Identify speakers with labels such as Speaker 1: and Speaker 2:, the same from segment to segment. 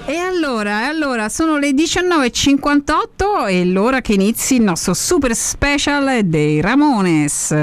Speaker 1: E allora sono le 19:58 e l'ora che inizi il nostro super special dei Ramones.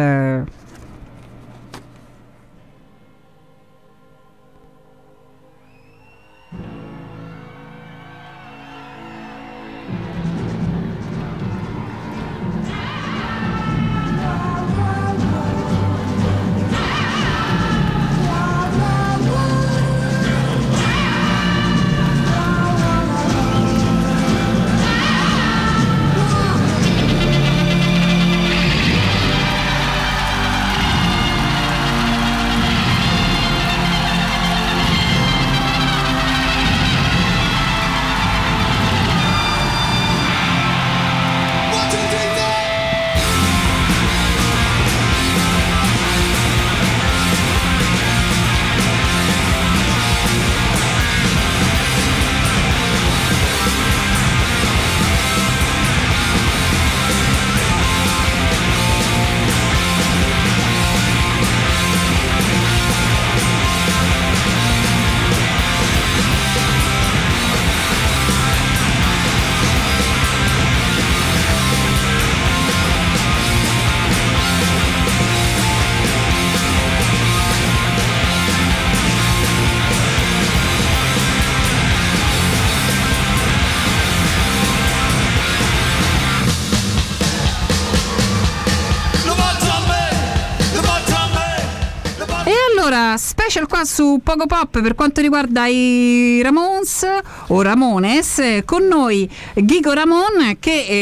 Speaker 1: Special qua su Pogo Pop per quanto riguarda i Ramones o Ramones, con noi Gigo Ramon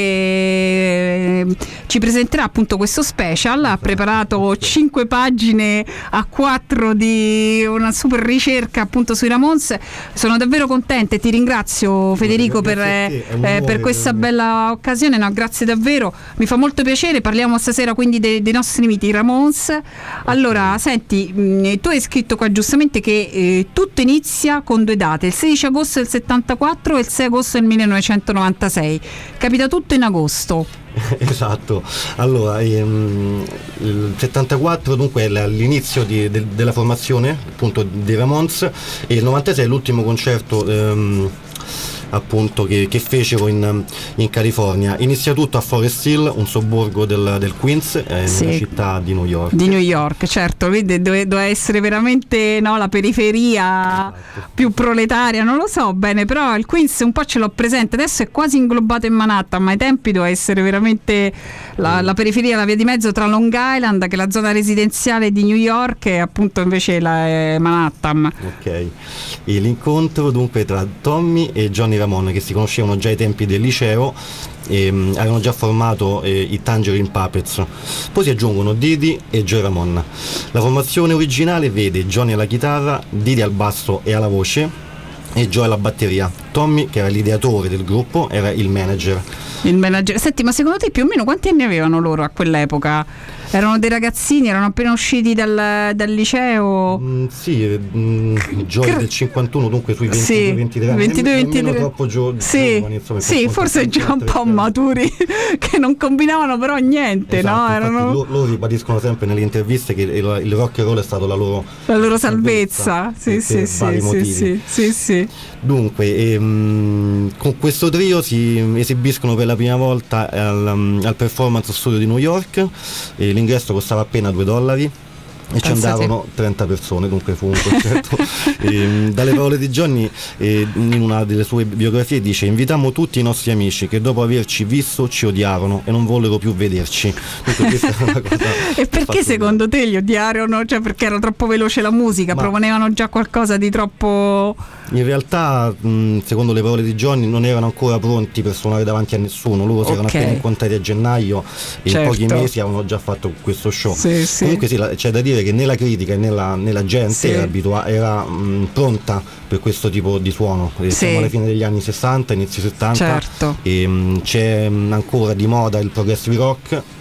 Speaker 1: che ci presenterà appunto questo special. Ha preparato 5 pagine a 4 di una super ricerca appunto sui Ramones. Sono davvero contenta e ti ringrazio Federico per questa bella occasione. No, grazie davvero, mi fa molto piacere. Parliamo stasera quindi dei nostri miti Ramones. Allora senti, tu hai scritto qua giustamente che tutto inizia con 2 date, il 16 agosto del 74 e il 6 agosto del 1996. Capita tutto in agosto.
Speaker 2: Esatto, allora il 74 dunque è l'inizio della formazione appunto dei Ramones e il 96 è l'ultimo concerto appunto che fecero in California. Inizia tutto a Forest Hill, un sobborgo del Queens,
Speaker 1: sì,
Speaker 2: nella città di New York.
Speaker 1: Di New York, certo, vedi, doveva essere veramente la periferia, esatto, più proletaria, non lo so bene, però il Queens un po' ce l'ho presente, adesso è quasi inglobato in Manhattan, ma ai tempi doveva essere veramente la periferia, la via di mezzo tra Long Island, che è la zona residenziale di New York, e appunto invece Manhattan.
Speaker 2: Ok, e l'incontro dunque tra Tommy e Johnny Ramone, che si conoscevano già ai tempi del liceo e avevano già formato i Tangerine Puppets. Poi si aggiungono Didi e Joe Ramone. La formazione originale vede Johnny alla chitarra, Didi al basso e alla voce e Joe alla batteria. Tommy, che era l'ideatore del gruppo, era il manager.
Speaker 1: Senti, ma secondo te più o meno quanti anni avevano loro a quell'epoca? Erano dei ragazzini, erano appena usciti dal liceo?
Speaker 2: Sì, Joy del 51, dunque sui 22-23 anni.
Speaker 1: 22-23.
Speaker 2: Troppo giovani, insomma,
Speaker 1: sì, forse già un po' maturi, che non combinavano però niente,
Speaker 2: esatto,
Speaker 1: no?
Speaker 2: Loro ribadiscono sempre nelle interviste che il rock and roll è stato la loro
Speaker 1: salvezza. Sì.
Speaker 2: Dunque, con questo trio si esibiscono per la prima volta al Performance Studio di New York. L'ingresso costava appena $2 e ci andavano 30 persone, dunque fu un concerto. Dalle parole di Johnny, in una delle sue biografie dice: invitammo tutti i nostri amici che dopo averci visto ci odiarono e non vollero più vederci. Dunque, questa è una cosa.
Speaker 1: E perché secondo te li odiarono? Cioè perché era troppo veloce la musica? Proponevano già qualcosa di troppo...
Speaker 2: In realtà, secondo le parole di Johnny, non erano ancora pronti per suonare davanti a nessuno. Loro si erano appena incontrati a gennaio e in pochi mesi avevano già fatto questo show. Comunque c'è da dire che né la critica né la gente era pronta per questo tipo di suono. Siamo alla fine degli anni 60, inizio 70, e c'è ancora di moda il progressive rock,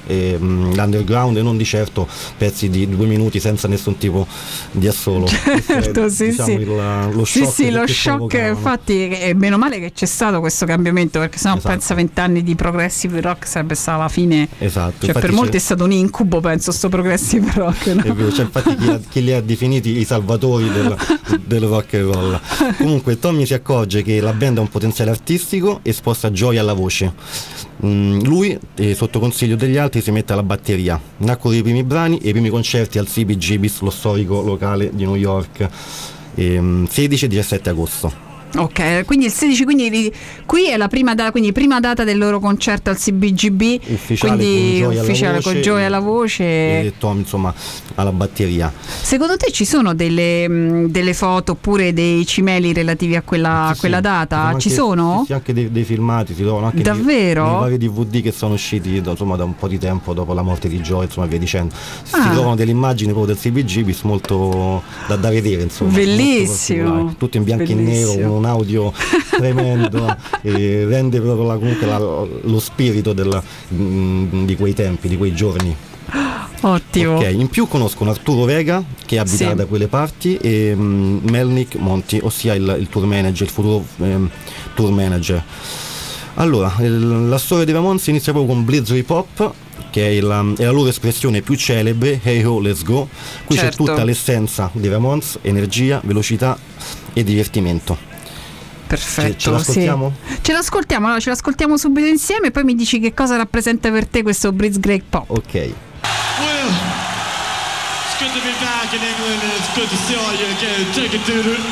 Speaker 2: l'underground e non di certo pezzi di 2 minuti senza nessun tipo di assolo.
Speaker 1: Certo, sì,
Speaker 2: diciamo
Speaker 1: sì.
Speaker 2: Lo shock,
Speaker 1: sì, lo shock, infatti meno male che c'è stato questo cambiamento, perché sennò pensa 20 anni di progressive rock sarebbe stata la fine.
Speaker 2: Esatto,
Speaker 1: cioè per molti è stato un incubo, penso, sto progressive rock, no?
Speaker 2: È vero, cioè, infatti chi li ha definiti i salvatori del rock and roll. Comunque Tommy si accorge che la band ha un potenziale artistico e sposta Joy alla voce. Lui, sotto consiglio degli altri, si mette alla batteria. Nacquero i primi brani e i primi concerti al CBGB's, lo storico locale di New York, 16 e 17 agosto.
Speaker 1: Ok, quindi il 16, quindi qui è la prima data del loro concerto al CBGB,
Speaker 2: ufficiale,
Speaker 1: quindi
Speaker 2: con
Speaker 1: ufficiale con Joy alla voce
Speaker 2: e Tom insomma alla batteria.
Speaker 1: Secondo te ci sono delle foto oppure dei cimeli relativi a quella data? Ci sono?
Speaker 2: Sì, anche dei filmati si trovano anche
Speaker 1: davvero?
Speaker 2: nei vari DVD che sono usciti insomma da un po' di tempo dopo la morte di Joy, insomma via dicendo. Si trovano delle immagini proprio del CBGB molto da vedere, insomma.
Speaker 1: Bellissimo.
Speaker 2: Tutto in bianco e nero, un audio tremendo e rende proprio comunque lo spirito di quei tempi, di quei giorni.
Speaker 1: Ottimo.
Speaker 2: Ok, in più conoscono Arturo Vega che abita da quelle parti e Melnick Monti, ossia il tour manager, il futuro tour manager. Allora, la storia dei Ramones inizia proprio con Blizzard Pop, che è la loro espressione più celebre, Hey Ho Let's Go. Qui c'è tutta l'essenza dei Ramones: energia, velocità e divertimento.
Speaker 1: Perfetto,
Speaker 2: ce l'ascoltiamo?
Speaker 1: Sì. Ce l'ascoltiamo subito insieme e poi mi dici che cosa rappresenta per te questo Blitzkrieg Pop.
Speaker 2: Ok.
Speaker 3: Well, it's good to be back in England and it's good to see all you again. Take it to the...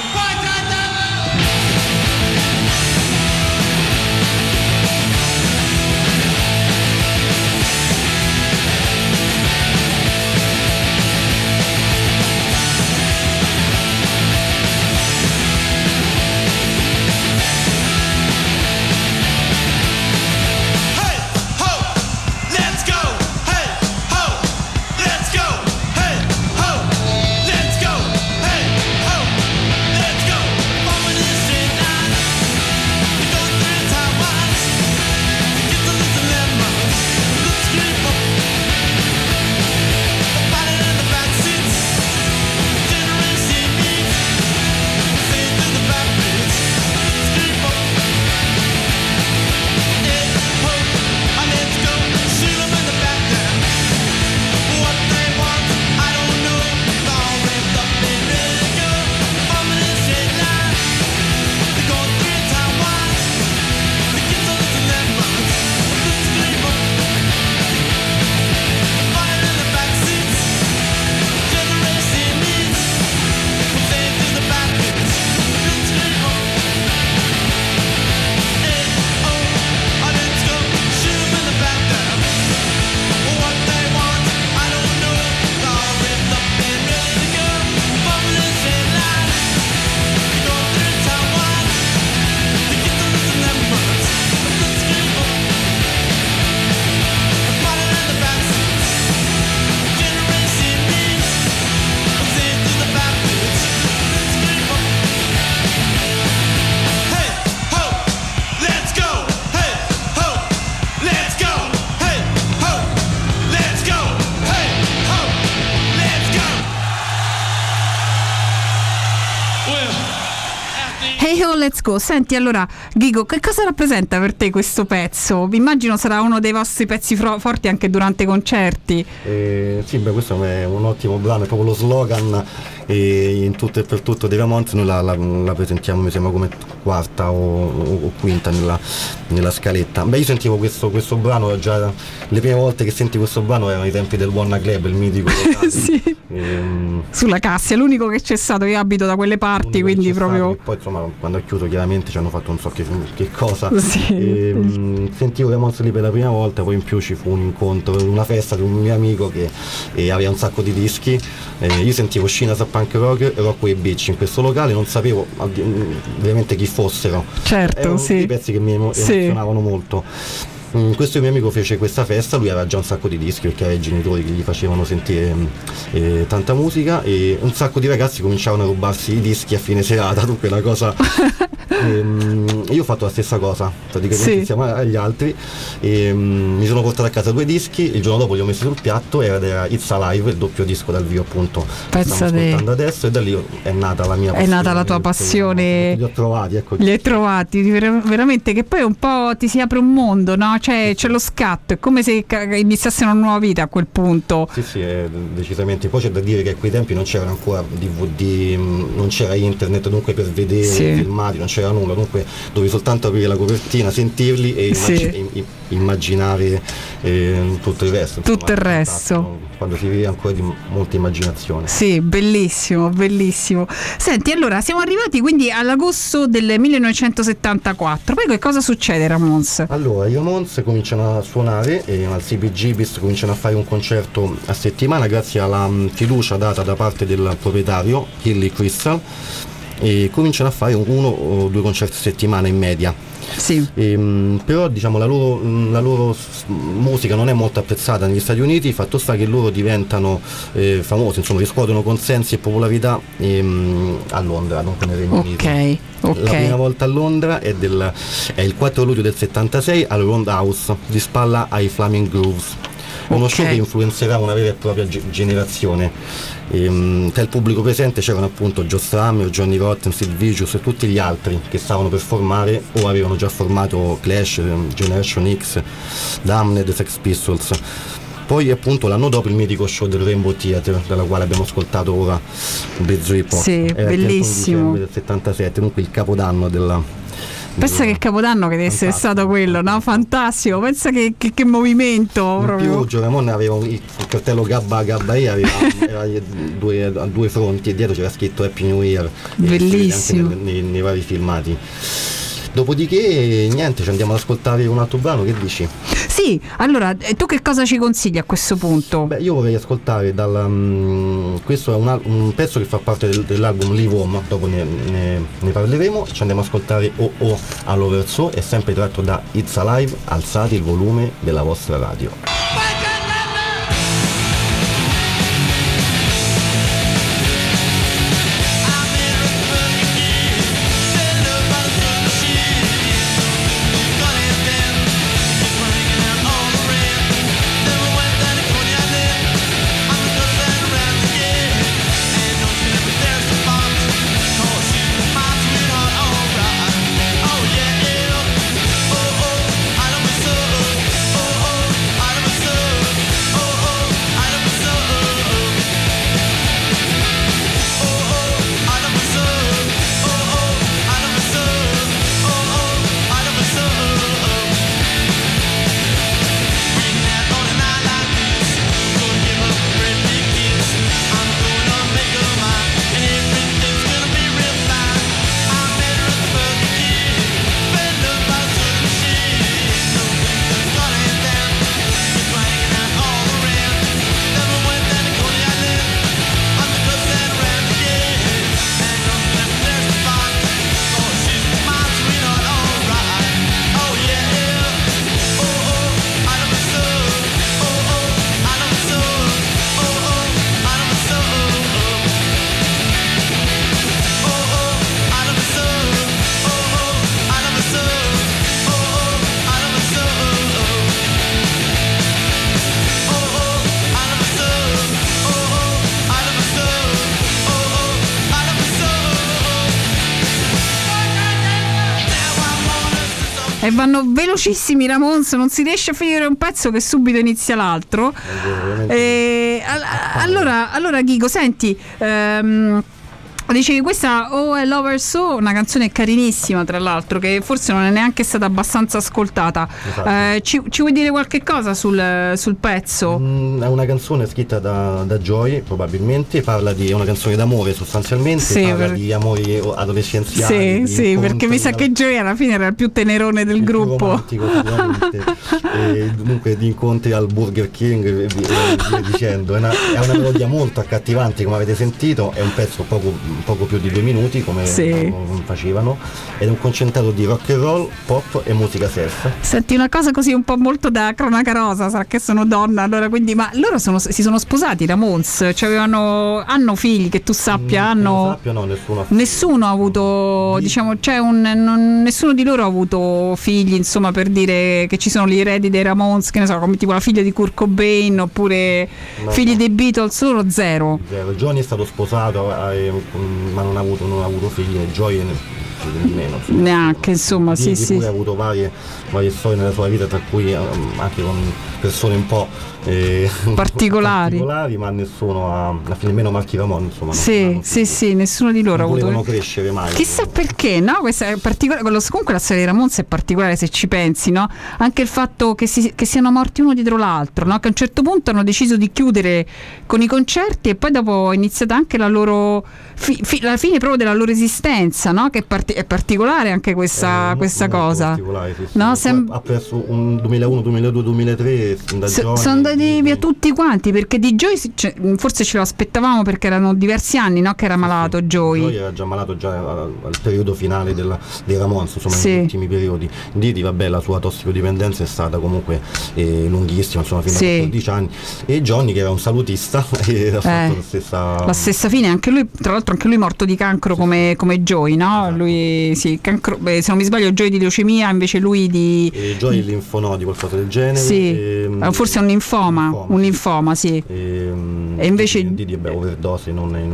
Speaker 1: Let's Go. Senti, allora Ghigo, che cosa rappresenta per te questo pezzo? Immagino sarà uno dei vostri pezzi forti anche durante i concerti.
Speaker 2: Sì, beh, questo è un ottimo brano, è proprio lo slogan in tutto e per tutto dei Ramones. Noi la presentiamo, mi sembra, come quarta o quinta nella scaletta. Beh, io sentivo questo brano già le prime volte che senti questo brano erano i tempi del Wanna Club, il mitico
Speaker 1: sì. Sulla Cassia, l'unico che c'è stato. Io abito da quelle parti, quindi proprio
Speaker 2: stato, poi insomma quando è chiuso chiaramente ci hanno fatto non so che cosa.
Speaker 1: Sì.
Speaker 2: Sentivo Ramones lì per la prima volta, poi in più ci fu un incontro, una festa di un mio amico che aveva un sacco di dischi. Io sentivo Shinas a Punk Rock e Rockway Beach in questo locale, non sapevo veramente chi fossero.
Speaker 1: Certo,
Speaker 2: erano
Speaker 1: sì.
Speaker 2: dei pezzi che mi emozionavano molto. Questo mio amico fece questa festa, lui aveva già un sacco di dischi perché aveva i genitori che gli facevano sentire tanta musica, e un sacco di ragazzi cominciavano a rubarsi i dischi a fine serata, dunque una cosa Io ho fatto la stessa cosa, praticamente
Speaker 1: Sì.
Speaker 2: insieme agli altri, e mi sono portato a casa 2 dischi, il giorno dopo li ho messi sul piatto ed era It's Alive, il doppio disco dal vivo appunto che stiamo ascoltando adesso, e da lì è nata la mia passione.
Speaker 1: È nata la tua passione.
Speaker 2: Li ho trovati, ecco.
Speaker 1: Li hai trovati, veramente, che poi un po' ti si apre un mondo, no? Cioè c'è lo scatto, è come se iniziasse una nuova vita a quel punto.
Speaker 2: Sì, decisamente. Poi c'è da dire che a quei tempi non c'era ancora DVD, non c'era internet, dunque per vedere filmati non c'era nulla, dunque dovevi soltanto aprire la copertina, sentirli e immaginare tutto il resto.
Speaker 1: Tutto il resto.
Speaker 2: Quando si vive ancora di molta immaginazione.
Speaker 1: Sì, bellissimo, bellissimo. Senti, allora siamo arrivati quindi all'agosto del 1974. Poi che cosa succede, Ramones?
Speaker 2: Allora, i Ramones cominciano a suonare al CBGB's, cominciano a fare un concerto a settimana grazie alla fiducia data da parte del proprietario Hilly Crystal, e cominciano a fare 1 o 2 concerti a settimana in media.
Speaker 1: Sì.
Speaker 2: Però diciamo la loro musica non è molto apprezzata negli Stati Uniti, fatto sta che loro diventano famosi, insomma riscuotono consensi e popolarità a Londra, non nel Regno Unito. La prima volta a Londra è il 4 luglio del 76 al Roundhouse, di spalla ai Flaming Grooves. Uno show che influenzerà una vera e propria generazione. Tra il pubblico presente c'erano appunto Joe Strummer, Johnny Rotten, Sid Vicious e tutti gli altri che stavano per formare o avevano già formato Clash, Generation X, Damned, Sex Pistols. Poi appunto l'anno dopo il mitico show del Rainbow Theatre, dalla quale abbiamo ascoltato ora Bad Report.
Speaker 1: Sì,
Speaker 2: era
Speaker 1: bellissimo.
Speaker 2: Il 31 dicembre del 77, comunque il capodanno della...
Speaker 1: Pensa che capodanno che deve essere stato quello, no? Fantastico, pensa che movimento
Speaker 2: in
Speaker 1: proprio.
Speaker 2: più Joe Ramone aveva il cartello Gabba E, aveva due fronti e dietro c'era scritto Happy New Year.
Speaker 1: Bellissimo.
Speaker 2: Anche nei vari filmati. Dopodiché niente, ci andiamo ad ascoltare un altro brano, che dici?
Speaker 1: Sì, allora tu che cosa ci consigli a questo punto?
Speaker 2: Beh, io vorrei ascoltare questo è un pezzo che fa parte dell'album Live Home, dopo ne parleremo. Ci andiamo ad ascoltare Oh all'Overso, è sempre tratto da It's Alive. Alzate il volume della vostra radio.
Speaker 1: E vanno velocissimi i Ramones, non si riesce a finire un pezzo che subito inizia l'altro. Allora Ghigo, senti, dicevi questa Oh I Love Her So, una canzone carinissima tra l'altro, che forse non è neanche stata abbastanza ascoltata.
Speaker 2: Esatto.
Speaker 1: Ci vuoi dire qualche cosa sul pezzo?
Speaker 2: È una canzone scritta da Joy, probabilmente, è una canzone d'amore sostanzialmente,
Speaker 1: sì,
Speaker 2: parla di amori adolescenziali.
Speaker 1: Sì, perché mi sa che Joy alla fine era il più tenerone del gruppo.
Speaker 2: E dunque di incontri al Burger King e via dicendo. È una melodia molto accattivante, come avete sentito, è un pezzo poco poco più di 2 minuti come facevano, ed è un concentrato di rock and roll, pop e musica surf.
Speaker 1: Senti, una cosa così un po' molto da cronaca rosa, sarà che sono donna allora, quindi, ma loro si sono sposati, i Ramones, cioè hanno figli che tu sappia?
Speaker 2: No,
Speaker 1: nessuno ha avuto, diciamo, nessuno di loro ha avuto figli, insomma, per dire che ci sono gli eredi dei Ramones, che ne so, come tipo la figlia di Kurt Cobain oppure figli dei Beatles, loro zero.
Speaker 2: Johnny è stato sposato ma non ha avuto figli, e Joy di meno,
Speaker 1: neanche, insomma, sì.
Speaker 2: Ha avuto varie storie nella sua vita, tra cui anche con persone un po' particolari, ma nessuno nemmeno Marky Ramone, insomma.
Speaker 1: Sì, nessuno di loro
Speaker 2: non
Speaker 1: ha avuto.
Speaker 2: Volevano crescere mai.
Speaker 1: Chissà perché, no? Questa è particolare. Comunque la storia dei Ramones è particolare, se ci pensi, no? Anche il fatto che siano morti uno dietro l'altro, no? Che a un certo punto hanno deciso di chiudere con i concerti, e poi dopo è iniziata anche la loro la fine proprio della loro esistenza, no? Che è particolare anche questa cosa, no?
Speaker 2: Ha perso un 2001, 2002, 2003
Speaker 1: sono andati via tutti quanti, perché di Joy forse ce lo aspettavamo, perché erano diversi anni, no? Che era malato Joy
Speaker 2: era già malato al periodo finale dei Ramones, insomma, negli ultimi periodi. Didi, vabbè, la sua tossicodipendenza è stata comunque lunghissima, insomma, fino a 14 anni, e Johnny, che era un salutista, ha fatto
Speaker 1: la stessa fine, anche lui, tra l'altro anche lui morto di cancro come Joy, no? Esatto. Lui cancro, se non mi sbaglio Joy di leucemia, invece lui di
Speaker 2: Joy linfonodi, qualcosa del genere,
Speaker 1: forse un linfoma, sì. E invece
Speaker 2: Didi, overdose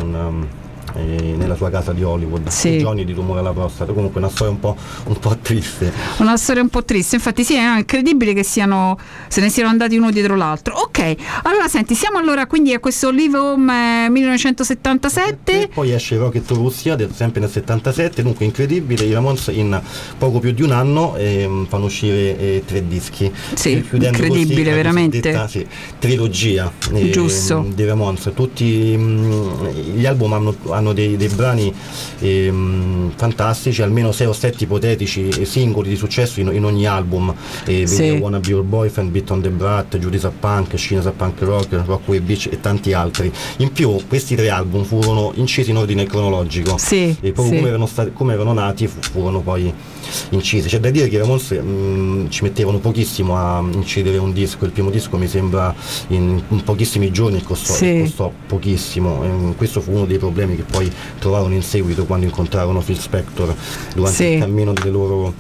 Speaker 2: nella sua casa di Hollywood, Johnny di tumore alla prostata. Comunque una storia un po' triste.
Speaker 1: Una storia un po' triste, infatti è incredibile che se ne siano andati uno dietro l'altro. Ok, allora senti, siamo quindi a questo Live Home 1977.
Speaker 2: Poi esce Rocket Russia, sempre nel 77, dunque incredibile, i Ramones in poco più di un anno fanno uscire 3 dischi.
Speaker 1: Incredibile, così, veramente.
Speaker 2: Trilogia
Speaker 1: giusto
Speaker 2: dei Ramones. Tutti gli album hanno dei brani fantastici, almeno 6 o 7 ipotetici singoli di successo in ogni album, Wanna Be Your Boyfriend, Beat on the Brat, Judy's a Punk, Sheen's a Punk Rock, Rockaway Beach e tanti altri. In più questi 3 album furono incisi in ordine cronologico, e proprio come erano nati furono poi incisi. C'è da dire che i Ramones ci mettevano pochissimo a incidere un disco. Il primo disco mi sembra in pochissimi giorni costò pochissimo, questo fu uno dei problemi che poi trovarono in seguito quando incontrarono Phil Spector durante il cammino delle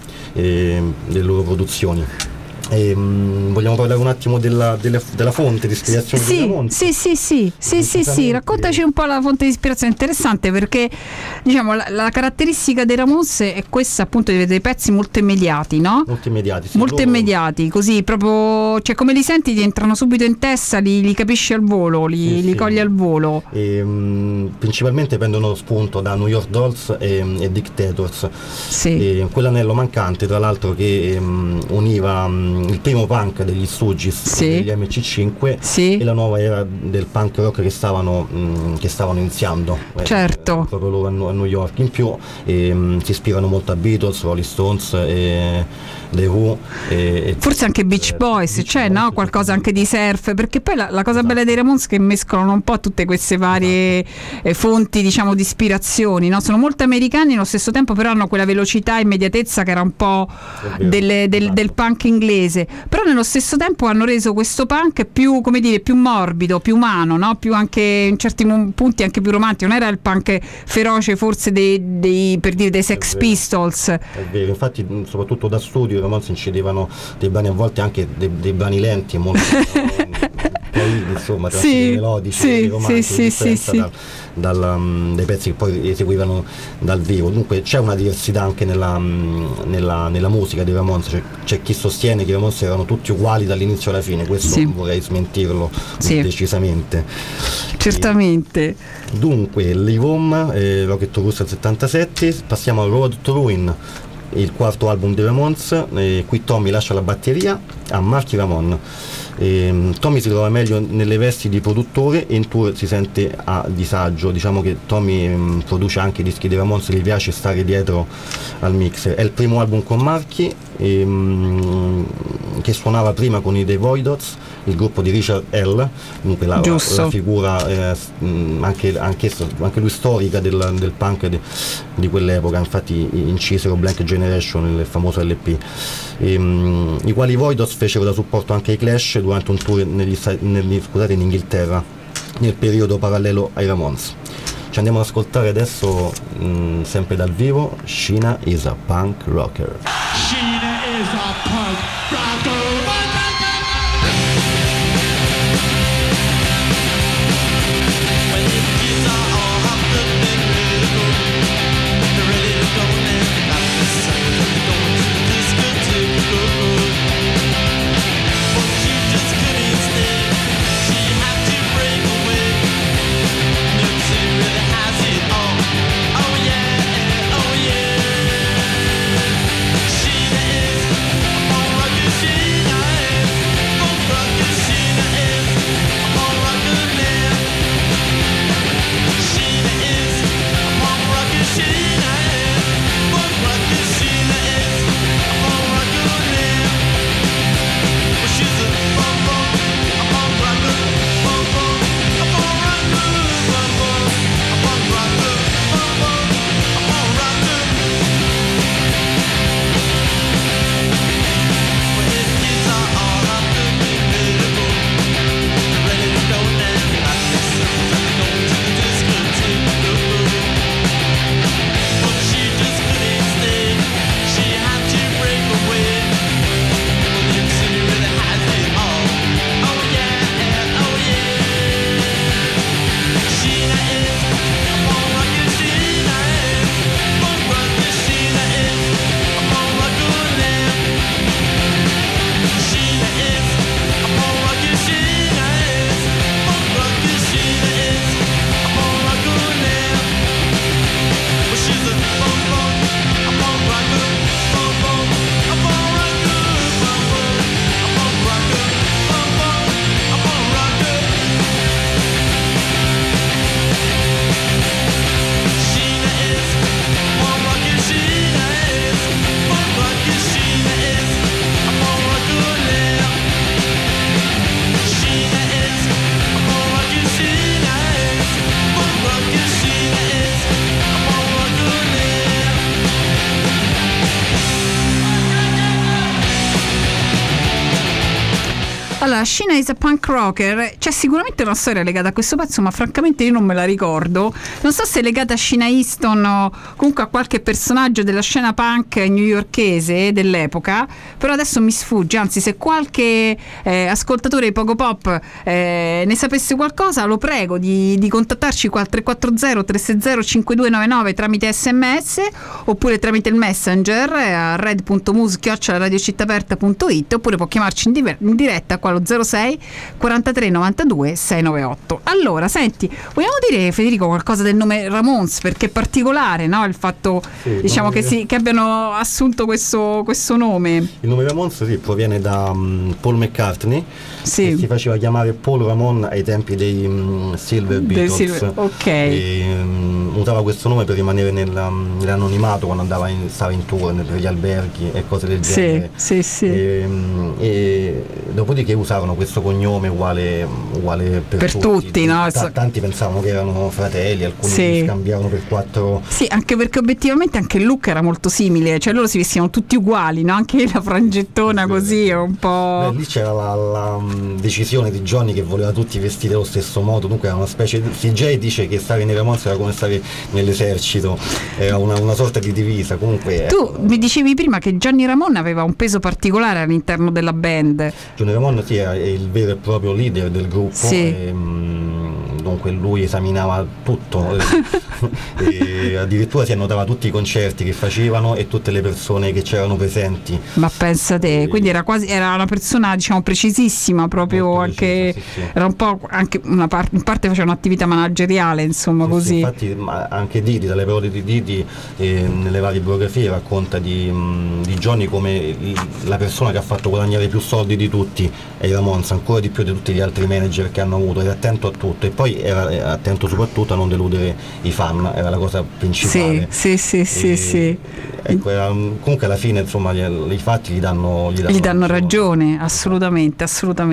Speaker 2: loro produzioni. Vogliamo parlare un attimo della fonte di ispirazione dei Ramones?
Speaker 1: Sì, raccontaci un po' la fonte di ispirazione. Interessante, perché diciamo la caratteristica dei Ramones è questa, appunto, di avere dei pezzi molto immediati, no? Molto immediati, così proprio, cioè come li senti ti entrano subito in testa, li capisci al volo, li cogli al volo.
Speaker 2: Principalmente prendono spunto da New York Dolls e Dictators, quell'anello mancante, tra l'altro, che univa il primo punk degli Stooges, degli MC5, e la nuova era del punk rock che stavano iniziando, proprio loro a New York. In più si ispirano molto a Beatles, Rolling Stones, The Who,
Speaker 1: forse anche Beach Boys, no? Qualcosa anche di surf, perché poi la cosa bella dei Ramones è che mescolano un po' tutte queste varie fonti, diciamo, di ispirazioni, no? Sono molto americani, allo stesso tempo però hanno quella velocità e immediatezà che era un po' del punk inglese, però nello stesso tempo hanno reso questo punk più, come dire, più morbido, più umano, no? Più anche in certi punti anche più romantico. Non era il punk feroce forse dei Sex Pistols.
Speaker 2: È vero, infatti soprattutto da studio i Ramones incidevano dei brani, a volte anche dei brani lenti e molto insomma, melodici, romantici, dai pezzi che poi eseguivano dal vivo. Dunque c'è una diversità anche nella musica dei Ramones, c'è chi sostiene che i Ramones erano tutti uguali dall'inizio alla fine, questo vorrei smentirlo decisamente.
Speaker 1: Certamente.
Speaker 2: Dunque Live Home, Rocket Russia 77, passiamo a Road to Ruin, il quarto album dei Ramones. Qui Tommy lascia la batteria a Marky Ramone. Tommy si trova meglio nelle vesti di produttore e in tour si sente a disagio. Diciamo che Tommy produce anche i dischi dei Ramones, gli piace stare dietro al mixer. È il primo album con Marky, che suonava prima con i The Voidots, il gruppo di Richard L, comunque la figura anche lui storica del punk di quell'epoca. Infatti incisero Blank Generation, il famoso LP, i quali i Voidots fecero da supporto anche ai Clash durante un tour in Inghilterra nel periodo parallelo ai Ramones. Ci andiamo ad ascoltare adesso, sempre dal vivo, Sheena is a Punk Rocker.
Speaker 3: Sheena is a punk rocker.
Speaker 1: Allora, Sheena is a Punk Rocker, c'è sicuramente una storia legata a questo pezzo, ma francamente io non me la ricordo. Non so se è legata a Sheena Easton o comunque a qualche personaggio della scena punk newyorkese dell'epoca, però adesso mi sfugge. Anzi, se qualche ascoltatore di Pogo Pop ne sapesse qualcosa, lo prego di contattarci al 340 360 5299 tramite SMS oppure tramite il Messenger a red.mus@radiocittaaperta.it, oppure può chiamarci in diretta qua allo 06 43 92 698. Allora, senti, vogliamo dire, Federico, qualcosa del nome Ramones, perché è particolare, no? Il fatto, diciamo, che abbiano assunto questo nome. Il
Speaker 2: nome Ramones proviene da Paul McCartney, che si faceva chiamare Paul Ramon ai tempi dei Silver Beatles.
Speaker 1: Ok.
Speaker 2: Usava questo nome per rimanere nell'anonimato quando stava in tour per gli alberghi e cose del genere. E dopodiché usavano questo cognome uguale per tutti, no? Tanti pensavano che erano fratelli, alcuni li scambiavano per 4.
Speaker 1: Sì, anche perché obiettivamente anche il look era molto simile, cioè loro si vestivano tutti uguali, no? Anche la frangettona così un po'.
Speaker 2: Lì c'era la decisione di Johnny che voleva tutti vestiti allo stesso modo, dunque era una specie di. CJ dice che stare nei Ramones era come stare nell'esercito, era una sorta di divisa. Comunque
Speaker 1: tu mi dicevi prima che Johnny Ramone aveva un peso particolare all'interno della band.
Speaker 2: Johnny Ramone è il vero e proprio leader del gruppo, e, dunque lui esaminava tutto e addirittura si annotava tutti i concerti che facevano e tutte le persone che c'erano presenti.
Speaker 1: Ma pensa te, quindi era una persona, diciamo, precisissima, proprio anche precisa, era un po' anche in parte faceva un'attività manageriale, insomma, così.
Speaker 2: Infatti anche Didi, dalle parole di Didi nelle varie biografie racconta di Johnny come la persona che ha fatto guadagnare più soldi di tutti ai Ramones, ancora di più di tutti gli altri manager che hanno avuto, era attento a tutto, e poi era attento soprattutto a non deludere i fan, era la cosa principale.
Speaker 1: Sì.
Speaker 2: Ecco, comunque alla fine insomma i fatti gli danno
Speaker 1: ragione, assolutamente.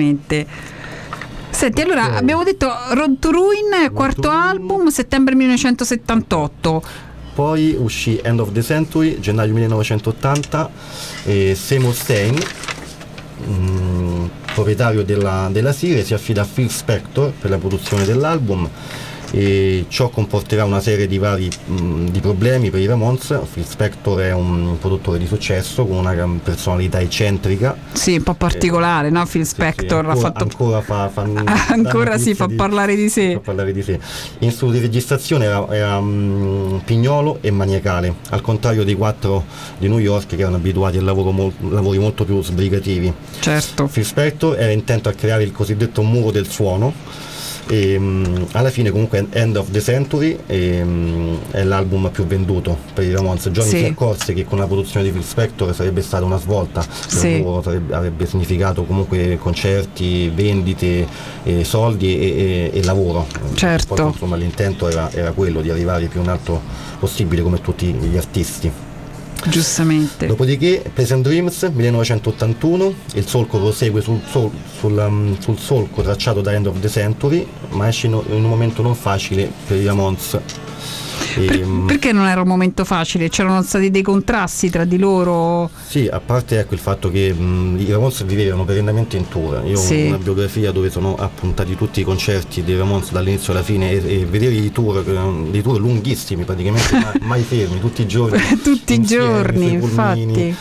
Speaker 1: Senti, allora abbiamo detto Road to Ruin, quarto album, settembre 1978.
Speaker 2: Poi uscì End of the Century, gennaio 1980, e Seymour Stein, proprietario della Sire, si affida a Phil Spector per la produzione dell'album, e ciò comporterà una serie di vari di problemi per i Ramones. Phil Spector è un produttore di successo con una personalità eccentrica,
Speaker 1: sì, un po' particolare, no? Phil Spector
Speaker 2: ancora,
Speaker 1: ha fatto
Speaker 2: ancora
Speaker 1: si fa parlare di sé.
Speaker 2: In studio di registrazione era pignolo e maniacale, al contrario dei 4 di New York che erano abituati a lavori molto più sbrigativi.
Speaker 1: Certo.
Speaker 2: Phil Spector era intento a creare il cosiddetto muro del suono, e alla fine comunque End of the Century è l'album più venduto per i Ramones. Johnny si accorse che con la produzione di Phil Spector sarebbe stata una svolta, avrebbe significato comunque concerti, vendite, soldi e lavoro.
Speaker 1: Certo.
Speaker 2: Poi, insomma, l'intento era quello di arrivare il più in alto possibile come tutti gli artisti.
Speaker 1: Giustamente.
Speaker 2: Dopodiché Pleasant Dreams 1981, il solco prosegue sul solco tracciato da End of the Century, ma esce in un momento non facile per i Ramones.
Speaker 1: Perché non era un momento facile? C'erano stati dei contrasti tra di loro?
Speaker 2: Sì, a parte il fatto che i Ramones vivevano perennemente in tour. Io ho una biografia dove sono appuntati tutti i concerti dei Ramones dall'inizio alla fine, e vedere i tour lunghissimi, praticamente mai fermi, tutti i giorni.
Speaker 1: Tutti i giorni, infatti.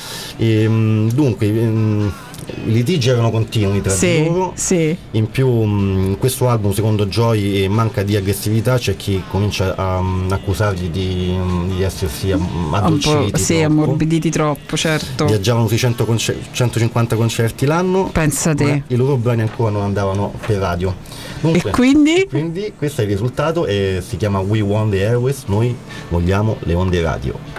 Speaker 2: Dunque i litigi erano continui tra di loro. In più in questo album, secondo Joy, manca di aggressività, c'è chi comincia a accusargli di essersi addolciti,
Speaker 1: ammorbiditi troppo, certo.
Speaker 2: Viaggiavano sui 150 concerti l'anno.
Speaker 1: Pensa te.
Speaker 2: I loro brani ancora non andavano per radio. Dunque,
Speaker 1: e quindi
Speaker 2: questo è il risultato, e si chiama We Want the Airways, noi vogliamo le onde radio.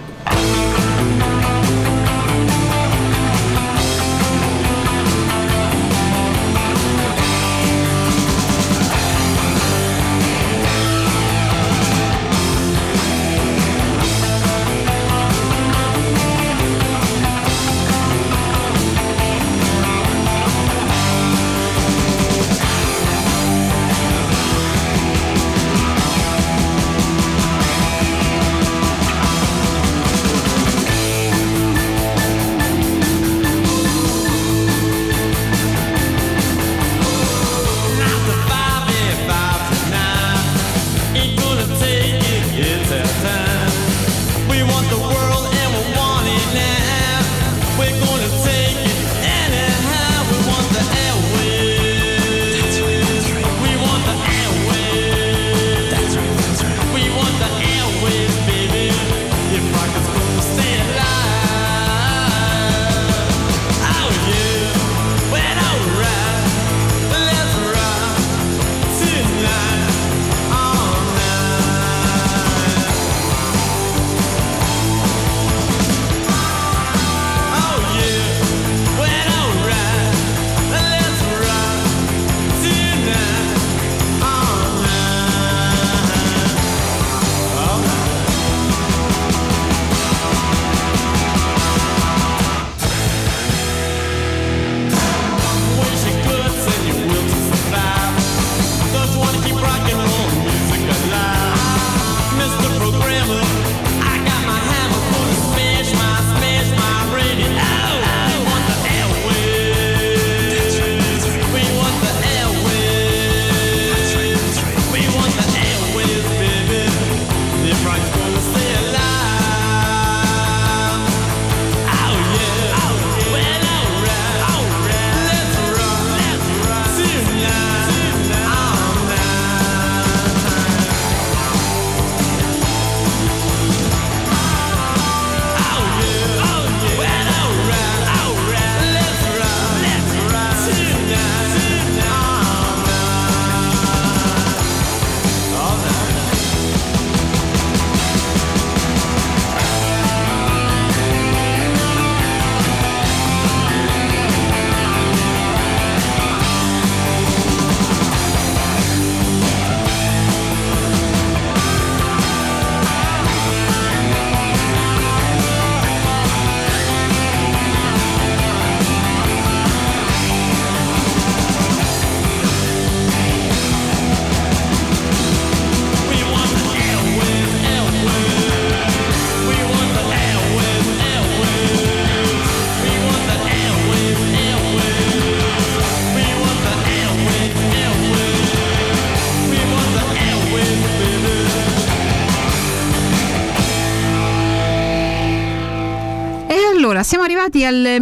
Speaker 1: Allora, siamo arrivati al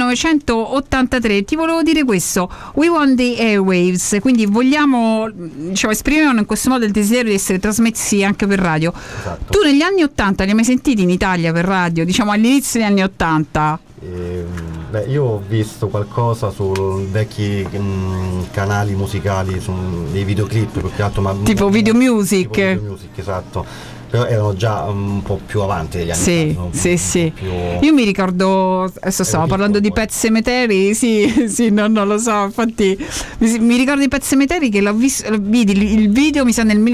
Speaker 1: 1983. Ti volevo dire questo: We Want the Airwaves, quindi vogliamo, diciamo, esprimevano in questo modo il desiderio di essere trasmessi anche per radio.
Speaker 2: Esatto.
Speaker 1: Tu negli anni 80 li hai mai sentiti in Italia per radio, diciamo all'inizio degli anni 80?
Speaker 2: Io ho visto qualcosa su vecchi canali musicali, dei videoclip più che altro, ma
Speaker 1: tipo Video Music.
Speaker 2: Tipo Video Music, esatto. Però erano già un po' più avanti degli anni 80,
Speaker 1: sì.
Speaker 2: Più...
Speaker 1: Io mi ricordo, adesso stavo parlando di Pet Sematary, sì, non lo so, infatti mi ricordo di Pet Sematary che vidi il video, mi sa, nel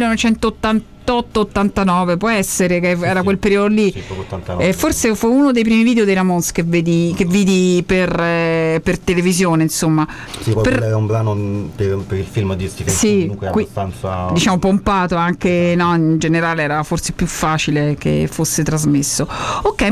Speaker 1: 1988-89, può essere che era quel periodo lì.
Speaker 2: Sì,
Speaker 1: forse fu uno dei primi video dei Ramones che vidi per televisione, insomma.
Speaker 2: Sì, poi era un brano per il film di Stephen King, comunque abbastanza,
Speaker 1: diciamo, pompato anche, no, in generale era forse più facile che fosse trasmesso. Ok,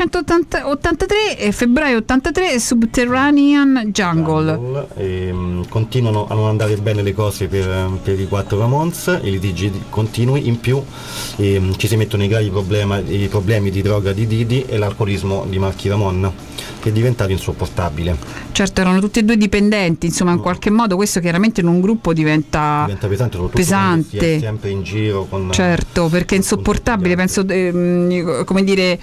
Speaker 1: 1983, febbraio 83, Subterranean Jungle.
Speaker 2: Continuano a non andare bene le cose per i 4 Ramones, i litigi continui, in più ci si mettono i gravi problemi di droga di Didi e l'alcolismo di Marky Ramone, che è diventato insopportabile.
Speaker 1: Certo, erano tutti e due dipendenti, insomma, in qualche modo questo chiaramente in un gruppo diventa pesante.
Speaker 2: Si è sempre in giro con,
Speaker 1: certo, perché è insopportabile, penso, come dire,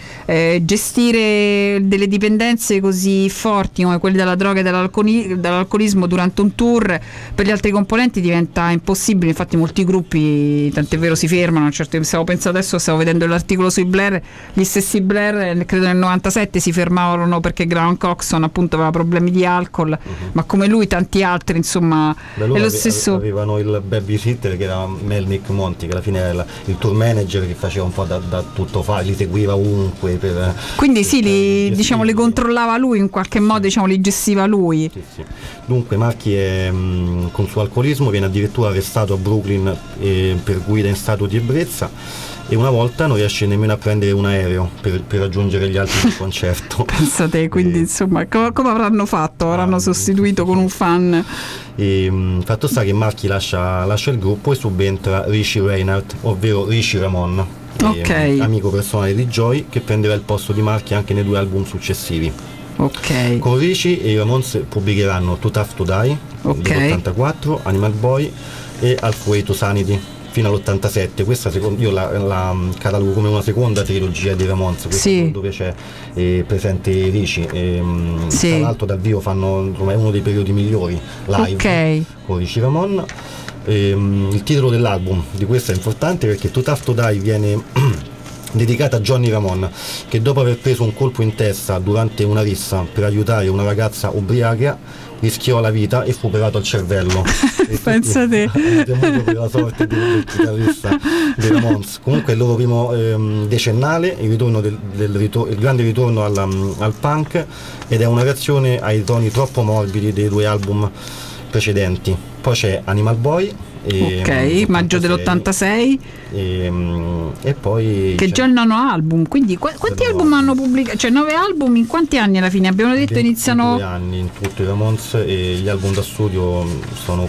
Speaker 1: gestire delle dipendenze così forti come quelle della droga e dall'alcolismo durante un tour per gli altri componenti diventa impossibile. Infatti molti gruppi, tant'è vero, si fermano. Certo, stavo vedendo l'articolo sui Blair, gli stessi Blair credo nel 97 si fermavano perché Graham Coxon appunto aveva problemi di alcol, ma come lui tanti altri, insomma. È lo stesso.
Speaker 2: Avevano il babysitter che era Melnick Monti, che alla fine era il tour manager che faceva un po' da tutto fare, li seguiva ovunque
Speaker 1: quindi li controllava lui in qualche modo, diciamo, li gestiva lui.
Speaker 2: Sì. Dunque Marky con suo alcolismo viene addirittura arrestato a Brooklyn per guida in stato di ebbrezza, e una volta non riesce nemmeno a prendere un aereo per raggiungere gli altri del concerto.
Speaker 1: Pensate, quindi insomma come avranno fatto? Avranno sostituito con un fan.
Speaker 2: Fatto sta che Marky lascia il gruppo e subentra Richie Reinhardt, ovvero Richie Ramone, amico personale di Joy, che prenderà il posto di Marky anche nei 2 album successivi. Con Richie i Ramones pubblicheranno Too Tough to Die dell'84, Animal Boy e Halfway to Sanity fino all'87. Questa io la catalogo come una seconda trilogia dei Ramones, dove c'è presente Richie, tra l'altro dal vivo fanno, insomma, è uno dei periodi migliori live con Richie Ramone. Il titolo dell'album di questo è importante perché Too Tough to Die viene dedicata a Johnny Ramone, che dopo aver preso un colpo in testa durante una rissa per aiutare una ragazza ubriaca rischiò la vita e fu operato al cervello.
Speaker 1: Pensate,
Speaker 2: temuto per la sorte del chitarrista dei Ramones. Comunque il loro primo decennale, il grande ritorno al punk, ed è una reazione ai toni troppo morbidi dei 2 album precedenti. Poi c'è Animal Boy,
Speaker 1: maggio dell'86,
Speaker 2: e poi
Speaker 1: che già il 9 album, quindi quanti album hanno pubblicato? Cioè 9 album in quanti anni alla fine? Abbiamo detto iniziano
Speaker 2: 2 anni in tutto i Ramones, e gli album da studio sono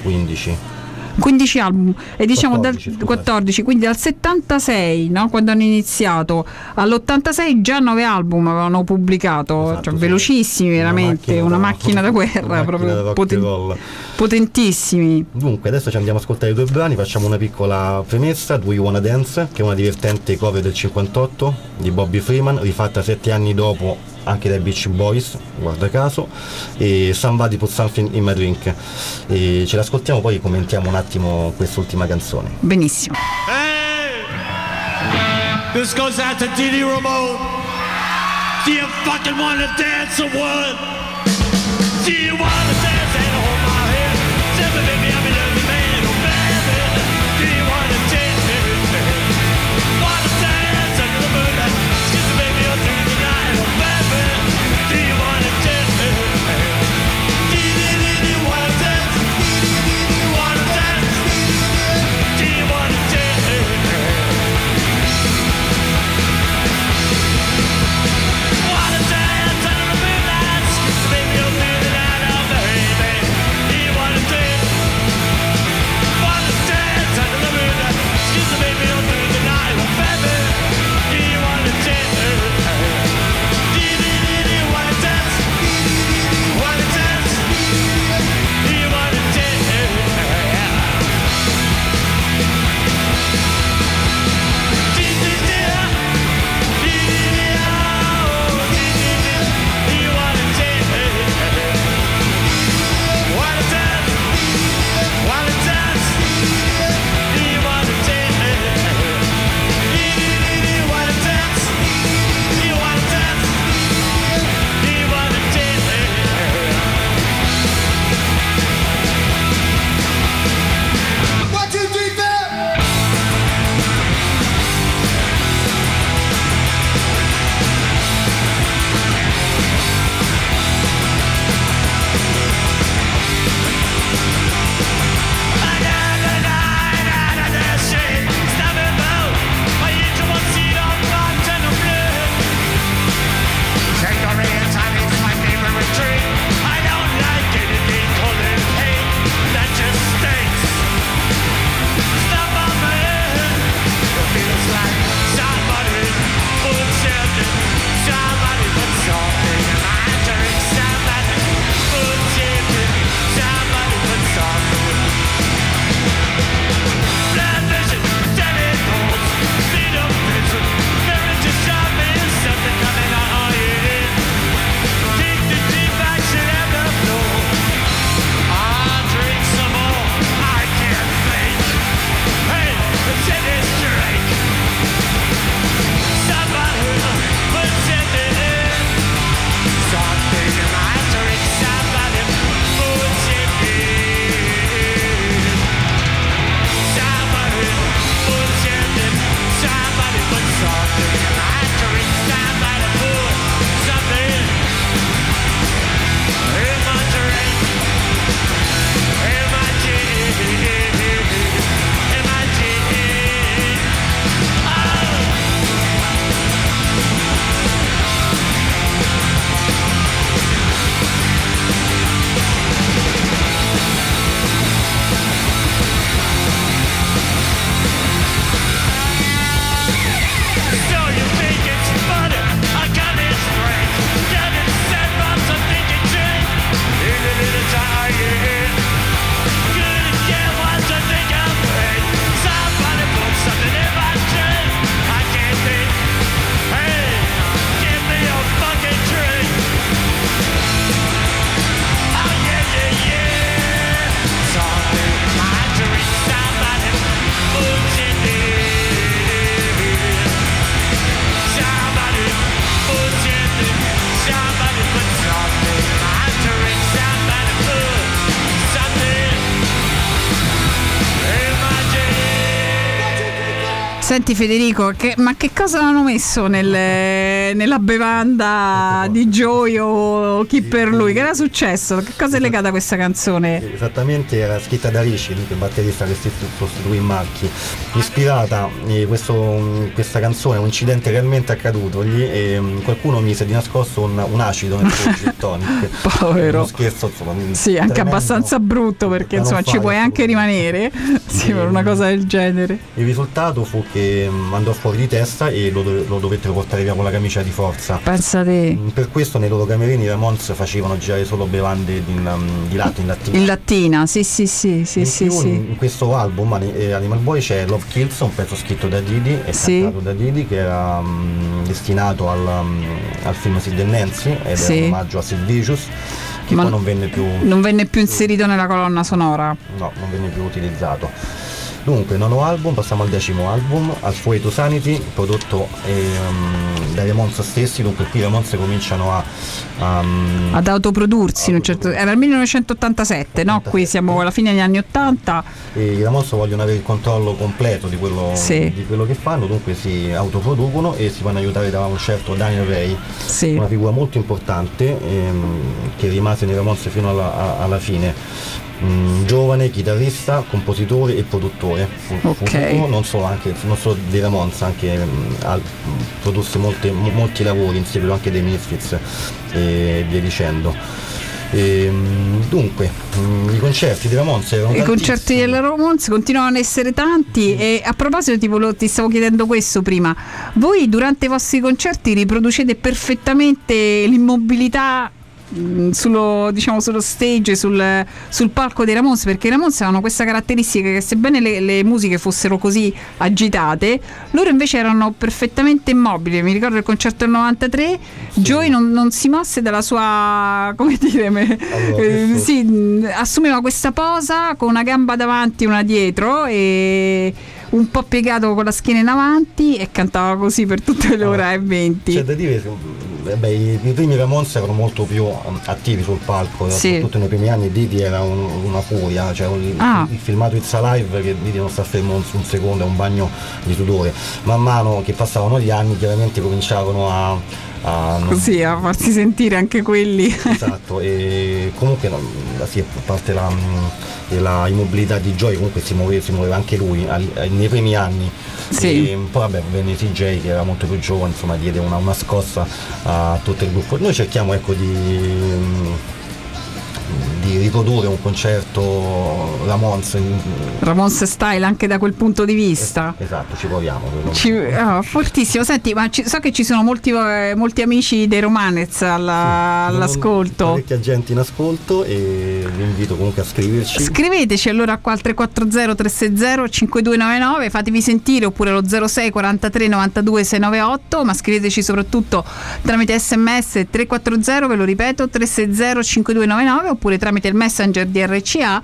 Speaker 2: 15
Speaker 1: album, e diciamo 14, quindi dal 76, no? Quando hanno iniziato, all'86 già 9 album avevano pubblicato.
Speaker 2: Esatto,
Speaker 1: cioè, velocissimi, veramente una macchina da guerra, proprio potentissimi.
Speaker 2: Dunque adesso ci andiamo a ascoltare 2 brani, facciamo una piccola premessa. Do You Wanna Dance, che è una divertente cover del 58 di Bobby Freeman, rifatta 7 anni dopo anche dai Beach Boys, guarda caso, e Somebody Put Something in My Drink, e ce l'ascoltiamo, poi commentiamo un attimo quest'ultima canzone.
Speaker 1: Benissimo.
Speaker 3: Hey! This goes out to Didi Ramone. Do you fucking wanna dance or what? Do you wanna dance and hold my hand? Tell me, baby, I'm a young man, oh baby. Do you wanna dance, baby? Wanna dance under the moonlight? Excuse me, baby, I'll do the night, oh baby. Do you wanna dance, baby? Do you wanna dance? Do you wanna dance? Do you wanna dance, baby? Wanna dance under the moonlight? Excuse me, baby, I'll do the night, oh baby.
Speaker 1: Senti Federico, ma che cosa hanno messo nella bevanda di Joey o chi per lui? Che era successo? Che cosa è legata a questa canzone?
Speaker 2: Esattamente, era scritta da Richie, che è il batterista che sostituì Marchi. Ispirata questa canzone, un incidente realmente accadutogli, e qualcuno mise di nascosto un acido nel suo gin tonic.
Speaker 1: Povero.
Speaker 2: Uno scherzo, insomma,
Speaker 1: sì, anche
Speaker 2: tremendo,
Speaker 1: abbastanza brutto, perché insomma ci puoi anche rimanere per una cosa del genere.
Speaker 2: Il risultato fu che andò fuori di testa e lo dovettero portare via con la camicia di forza.
Speaker 1: Pensate.
Speaker 2: Per questo nei loro camerini i Ramones facevano girare solo bevande di latte, in lattina.
Speaker 1: Sì.
Speaker 2: In questo album Animal Boy c'è Love Kills, un pezzo scritto da Didi e cantato da Didi, che era destinato al film Sid e Nancy, ed è un omaggio a Sid Vicious, che poi non venne più inserito nella colonna sonora. No, non venne più utilizzato. Dunque, nono album, passiamo al 10° album, Al Way to Sanity, prodotto dai Ramones stessi. Dunque qui i Ramones cominciano ad autoprodursi,
Speaker 1: era il 1987, no? Qui siamo alla fine degli anni 80.
Speaker 2: E i Ramones vogliono avere il controllo completo di quello che fanno, dunque si autoproducono e si vanno aiutare da un certo Daniel Ray, una figura molto importante che rimase nei Ramones fino alla fine. Giovane chitarrista, compositore e produttore, non solo dei Ramones, anche produsse molti lavori in seguito anche dei Misfits e via dicendo. Dunque i concerti dei Ramones erano tantissimi.
Speaker 1: Concerti dei Ramones continuano ad essere tanti. E a proposito ti stavo chiedendo questo prima, voi durante i vostri concerti riproducete perfettamente l'immobilità sullo stage, sul palco dei Ramones, perché i Ramones avevano questa caratteristica che sebbene le musiche fossero così agitate, loro invece erano perfettamente immobili. Mi ricordo il concerto del 93, Joey non si mosse dalla sua, come dire, assumeva questa posa con una gamba davanti e una dietro e un po' piegato con la schiena in avanti, e cantava così per tutte le ore e 20.
Speaker 2: C'è da dire che i primi Ramones erano molto più attivi sul palco, soprattutto nei primi anni. Didi era una furia, cioè il filmato It's Alive, che Didi non sta fermo un secondo, è un bagno di sudore. Man mano che passavano gli anni chiaramente cominciavano a
Speaker 1: farsi sentire anche quelli.
Speaker 2: Esatto, e comunque a parte la immobilità di Joey, comunque si muoveva anche lui nei primi anni. E poi venne TJ, che era molto più giovane, insomma diede una scossa a tutto il gruppo. Noi cerchiamo di riprodurre un concerto Ramones
Speaker 1: style anche da quel punto di vista.
Speaker 2: Esatto, ci proviamo.
Speaker 1: Fortissimo. Senti, ma so che ci sono molti amici dei Romanez all'ascolto.
Speaker 2: Parecchia gente in ascolto, e vi invito comunque a
Speaker 1: scriveteci allora al 340 360 5299, fatevi sentire, oppure allo 06 43 92 698, ma scriveteci soprattutto tramite SMS 340, ve lo ripeto, 360 5299, oppure tramite il messenger di RCA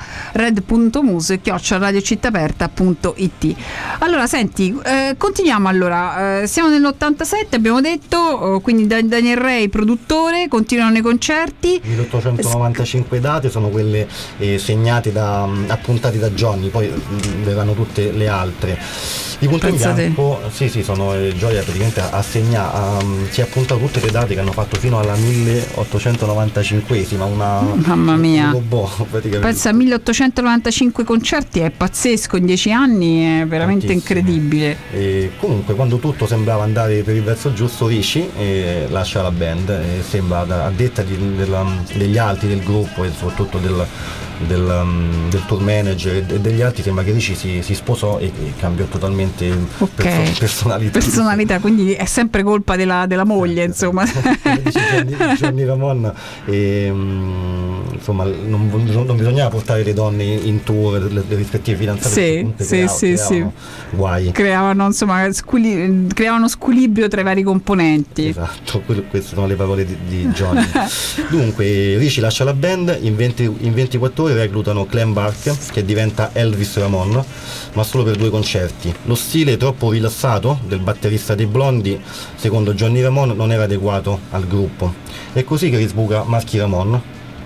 Speaker 1: red.muse@radiocittaperta.it. Allora senti, continuiamo. Allora siamo nell'87, abbiamo detto, quindi Daniel Ray produttore, continuano i concerti.
Speaker 2: 1895 date sono quelle segnate appuntate da Johnny, poi verranno tutte le altre. I punti in bianco sono Gioia praticamente si è appuntato tutte le date che hanno fatto fino alla 1895esima,
Speaker 1: mamma mia,
Speaker 2: un robot praticamente.
Speaker 1: Pensa a 1895 concerti, è pazzesco, in 10 anni è veramente incredibile.
Speaker 2: E comunque quando tutto sembrava andare per il verso giusto, Richie lascia la band, e sembra, a detta degli altri del gruppo e soprattutto del tour manager e degli altri, sembra che Richie si sposò e cambiò totalmente personalità,
Speaker 1: quindi è sempre colpa della moglie, insomma.
Speaker 2: Johnny Ramone, insomma non bisognava portare le donne in tour, le rispettive fidanzate, creavano guai, creavano
Speaker 1: squilibrio tra i vari componenti.
Speaker 2: Esatto, queste sono le parole di Johnny. Dunque Richie lascia la band, in 24 ore reclutano Clem Burke, che diventa Elvis Ramone, ma solo per 2 concerti. Lo stile troppo rilassato del batterista dei Blondi, secondo Johnny Ramone, non era adeguato al gruppo. È così che risbuca Marky Ramone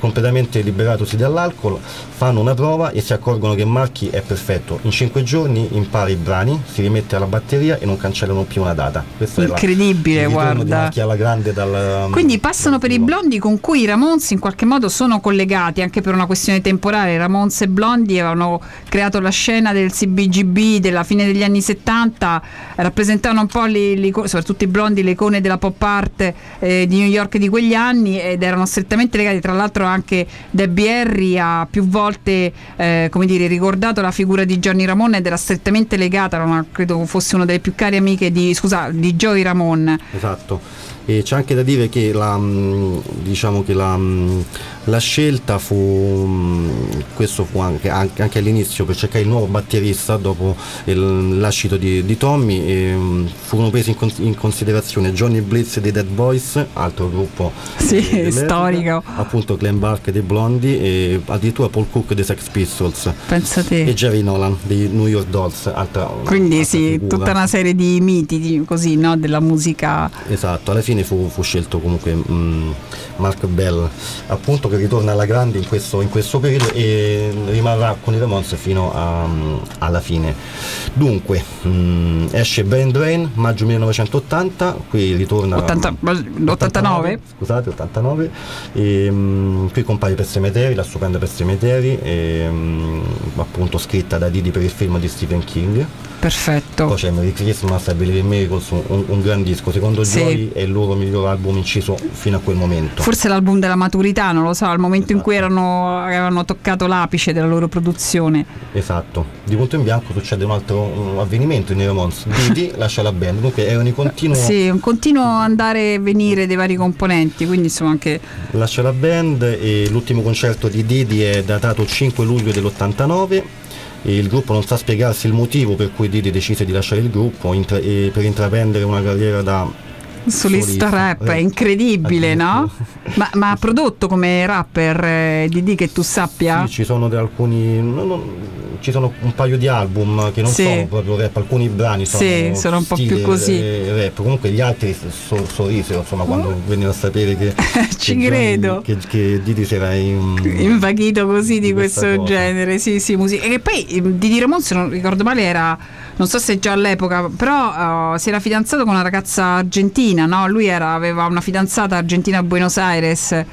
Speaker 2: completamente liberatosi dall'alcol, fanno una prova e si accorgono che Marchi è perfetto. In 5 giorni impara i brani, si rimette alla batteria e non cancellano più una data. Questo
Speaker 1: incredibile,
Speaker 2: è il
Speaker 1: guarda.
Speaker 2: di Marchi alla grande
Speaker 1: quindi passano per i Blondie, con cui i Ramones in qualche modo sono collegati anche per una questione temporale. Ramones e Blondie avevano creato la scena del CBGB della fine degli anni 70, rappresentavano un po' soprattutto i Blondie, le icone della pop art di New York di quegli anni, ed erano strettamente legati. Tra l'altro anche Debbie Harry ha più volte ricordato la figura di Johnny Ramone, ed era strettamente legata, credo fosse una delle più care amiche di Joey Ramone.
Speaker 2: Esatto. E c'è anche da dire che la scelta questo fu anche all'inizio per cercare il nuovo batterista dopo il lascito di Tommy, e furono presi in considerazione Johnny Blitz dei Dead Boys, altro gruppo
Speaker 1: storico,
Speaker 2: appunto Glenn Bark dei Blondie, e addirittura Paul Cook dei Sex Pistols,
Speaker 1: pensate,
Speaker 2: e Jerry Nolan dei New York Dolls,
Speaker 1: quindi
Speaker 2: altra figura.
Speaker 1: Tutta una serie di miti così, no, della musica.
Speaker 2: Esatto, alla fine fu scelto comunque Mark Bell, appunto, che ritorna alla grande in questo periodo e rimarrà con i Ramones fino alla fine. Dunque esce Brain Drain, maggio 1980, qui ritorna
Speaker 1: 89,
Speaker 2: scusate, 89, e qui compare Per Cemetery, la stupenda Per Cemetery, appunto scritta da Didi per il film di Stephen King.
Speaker 1: Perfetto.
Speaker 2: Poi c'è Merry Christmas e Believe in Miracles, un gran disco, secondo Joey è il loro miglior album inciso fino a quel momento.
Speaker 1: Forse l'album della maturità, non lo so, al momento in cui avevano toccato l'apice della loro produzione.
Speaker 2: Esatto. Di punto in bianco succede un altro avvenimento nei Ramones. Didi lascia la band, dunque erano in continuo
Speaker 1: un continuo andare e venire dei vari componenti, quindi insomma anche
Speaker 2: lascia la band, e l'ultimo concerto di Didi è datato 5 luglio dell'89. Il gruppo non sa spiegarsi il motivo per cui Didi decise di lasciare il gruppo per intraprendere una carriera da
Speaker 1: solista rap. È incredibile, no? Ma ha prodotto come rapper Didi, che tu sappia?
Speaker 2: Sì, ci sono ci sono un paio di album che non sono proprio rap, alcuni brani
Speaker 1: sono un po' più così
Speaker 2: rap, comunque gli altri sorrisero, insomma, quando vennero a sapere che
Speaker 1: credo
Speaker 2: che Didi si era
Speaker 1: invaghito così di questo
Speaker 2: cosa.
Speaker 1: Genere, sì, musica. E che poi Didi Ramone, se non ricordo male, non so se già all'epoca, però si era fidanzato con una ragazza argentina, no? Lui aveva una fidanzata argentina a Buenos Aires,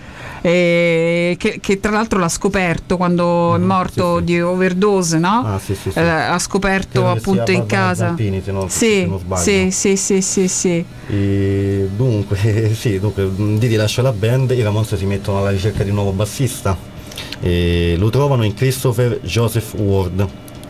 Speaker 1: che tra l'altro l'ha scoperto quando è morto di overdose, no?
Speaker 2: Sì.
Speaker 1: Ha scoperto appunto in casa.
Speaker 2: Zampini, se non sbaglio.
Speaker 1: Sì.
Speaker 2: E dunque Didi lascia la band, i Ramones si mettono alla ricerca di un nuovo bassista e lo trovano in Christopher Joseph Ward,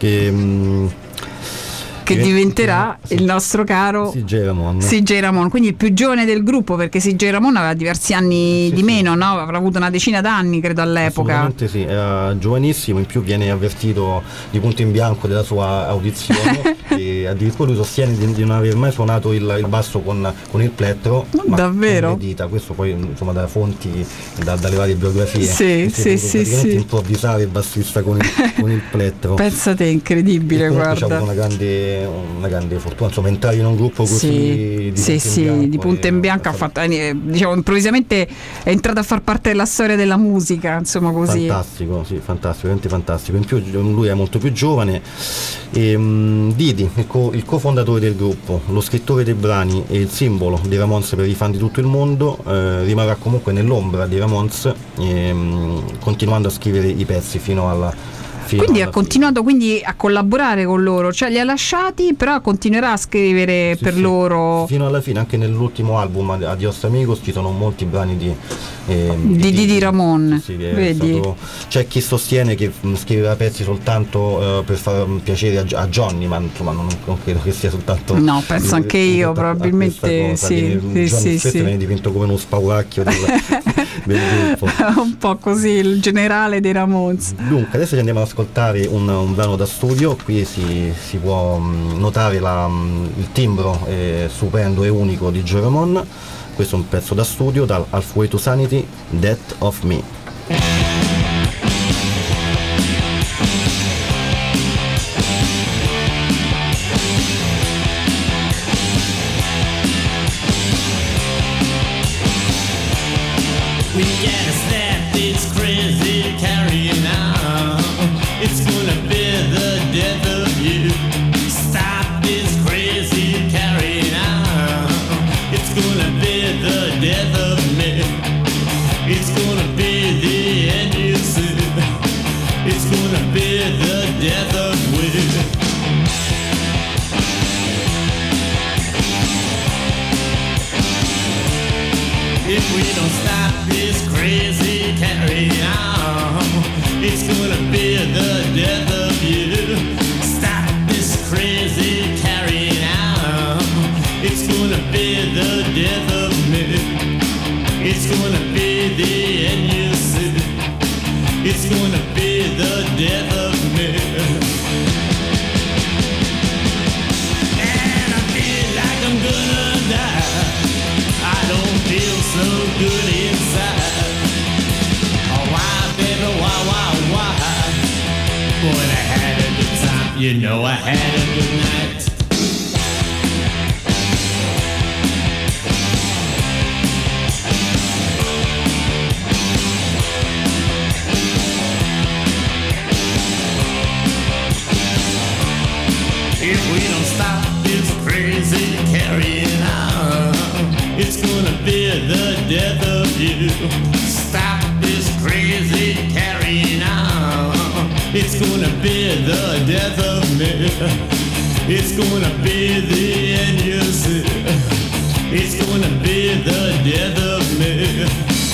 Speaker 2: che diventerà il nostro caro CJ Ramone, quindi il più giovane del gruppo, perché CJ Ramone aveva diversi anni di meno, no? Avrà avuto una decina d'anni credo all'epoca. Assolutamente sì, era giovanissimo, in più viene avvertito di punto in bianco della sua audizione e addirittura lui sostiene di non aver mai suonato il basso con il plettro, ma
Speaker 1: davvero?
Speaker 2: con le dita. Questo poi insomma da fonti, dalle varie biografie,
Speaker 1: sì.
Speaker 2: improvvisare il bassista con il plettro.
Speaker 1: Pensate, incredibile, guarda.
Speaker 2: C'ha avuto una grande fortuna, insomma, entrare in un gruppo così
Speaker 1: di punto in bianco ha fatto, diciamo, improvvisamente è entrato a far parte della storia della musica, insomma, così.
Speaker 2: Fantastico, veramente fantastico. In più lui è molto più giovane e Didi, il cofondatore del gruppo, lo scrittore dei brani e il simbolo dei Ramones per i fan di tutto il mondo, rimarrà comunque nell'ombra dei Ramones, continuando a scrivere i pezzi fino alla quindi
Speaker 1: ha continuato a collaborare con loro, cioè li ha lasciati, però continuerà a scrivere loro
Speaker 2: fino alla fine. Anche nell'ultimo album Adios Amigos ci sono molti brani di
Speaker 1: Didi Ramone, vedi?
Speaker 2: C'è chi sostiene che scriveva pezzi soltanto per far piacere a Johnny, ma insomma non credo che sia soltanto,
Speaker 1: no, penso anche io, probabilmente sì,
Speaker 2: viene dipinto come uno spauracchio del gruppo.
Speaker 1: Un po' così il generale dei Ramones.
Speaker 2: Dunque adesso ci andiamo ad ascoltare un brano da studio. Qui si può notare il timbro stupendo e unico di Joey Ramone. Questo è un pezzo da studio dal Halfway to Sanity, Death of Me.
Speaker 3: We gotta snap this this crazy carrying on. It's gonna be the death of you. Stop this crazy carrying on. It's gonna be the death of me. It's gonna be the end you see. It's gonna be the death of we. If we don't stop this crazy carrying on, it's gonna be the death of you. Stop this crazy carrying on, it's gonna be the death of me. It's gonna be the end you see. It's gonna be the death of me. And I feel like I'm gonna die. I don't feel so good inside. Oh, why, baby, why? Boy, I had a good time. You know I had a good night. If we don't stop this crazy carrying on, it's gonna be the death of you. Stop this crazy carrying on. It's gonna be the death of me. It's gonna be the end you see. It's gonna be the death of me.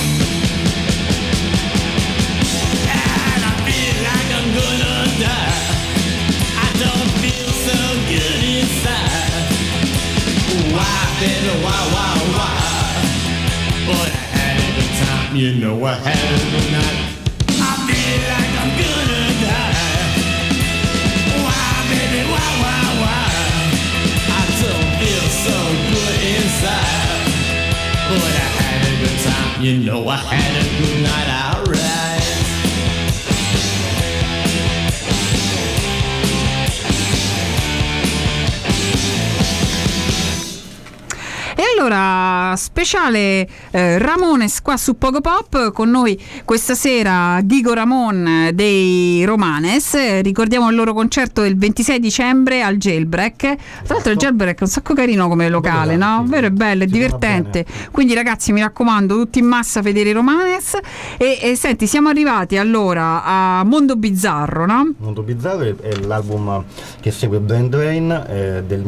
Speaker 3: And I feel like I'm gonna die. I don't feel so good inside. Why, baby, why? Boy, I had a good time, you know I had a good night. I feel like I'm gonna die. Why, baby, why? I don't feel so good inside. Boy, I had a good time, you know I had a good night, alright.
Speaker 1: E allora, speciale Ramones qua su Pogo Pop, con noi questa sera Gigo Ramon dei Romanes. Ricordiamo il loro concerto del 26 dicembre al Jailbreak. Tra l'altro il Jailbreak è un sacco carino come locale, no? Vero, è bello, è divertente. Quindi ragazzi, mi raccomando, tutti in massa a vedere i Romanes. E senti, siamo arrivati allora a Mondo Bizzarro, no?
Speaker 2: Mondo Bizzarro è l'album che segue Brain Drain, del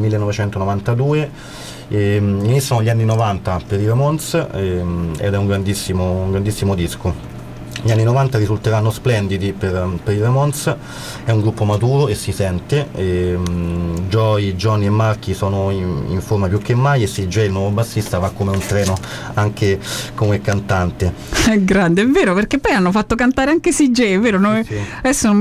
Speaker 2: 1992. Iniziano gli anni 90 per i Ramones, ed è un grandissimo disco. Gli anni 90 risulteranno splendidi per i Ramones, è un gruppo maturo e si sente. Joey, Johnny e Marky sono in forma più che mai, e CJ, il nuovo bassista, va come un treno anche come cantante.
Speaker 1: È grande, è vero, perché poi hanno fatto cantare anche CJ, è vero?
Speaker 2: Sì.
Speaker 1: Adesso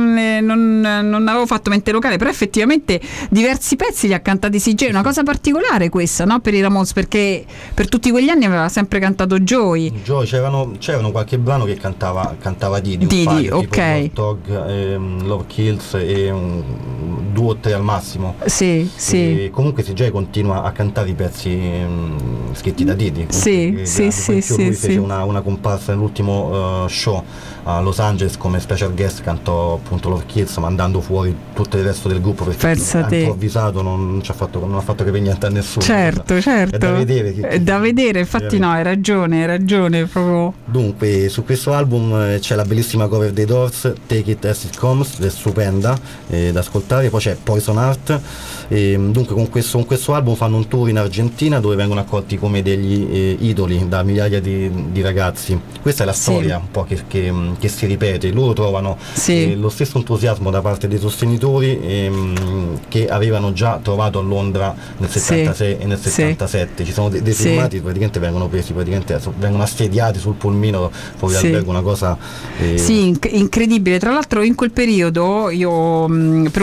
Speaker 1: non avevo fatto mente locale, però effettivamente diversi pezzi li ha cantati CJ, una cosa particolare questa, no? Per i Ramones, perché per tutti quegli anni aveva sempre cantato Joey.
Speaker 2: C'erano qualche brano che cantava Didi,
Speaker 1: ok,
Speaker 2: tipo Dog, Love Kills e 2 o 3 al massimo.
Speaker 1: Sì.
Speaker 2: E comunque CJ continua a cantare i pezzi scritti da Didi.
Speaker 1: Sì.
Speaker 2: Lui fece una comparsa nell'ultimo show a Los Angeles come special guest, cantò appunto Love Kills, mandando fuori tutto il resto del gruppo, perché ha improvvisato, non ha fatto capire niente a nessuno.
Speaker 1: Certo.
Speaker 2: È da vedere,
Speaker 1: infatti no, hai ragione proprio.
Speaker 2: Dunque, su questo album c'è la bellissima cover dei Doors, Take It As It Comes, è stupenda da ascoltare. Poi c'è Poison Heart. Dunque con questo album fanno un tour in Argentina, dove vengono accolti come degli idoli da migliaia di ragazzi. Questa è la storia un po' che si ripete. Loro trovano lo stesso entusiasmo da parte dei sostenitori che avevano già trovato a Londra nel 76 e nel 77. Ci sono dei filmati, praticamente vengono assediati sul pulmino fuori dall'albergo, una cosa
Speaker 1: incredibile. Tra l'altro in quel periodo io per un periodo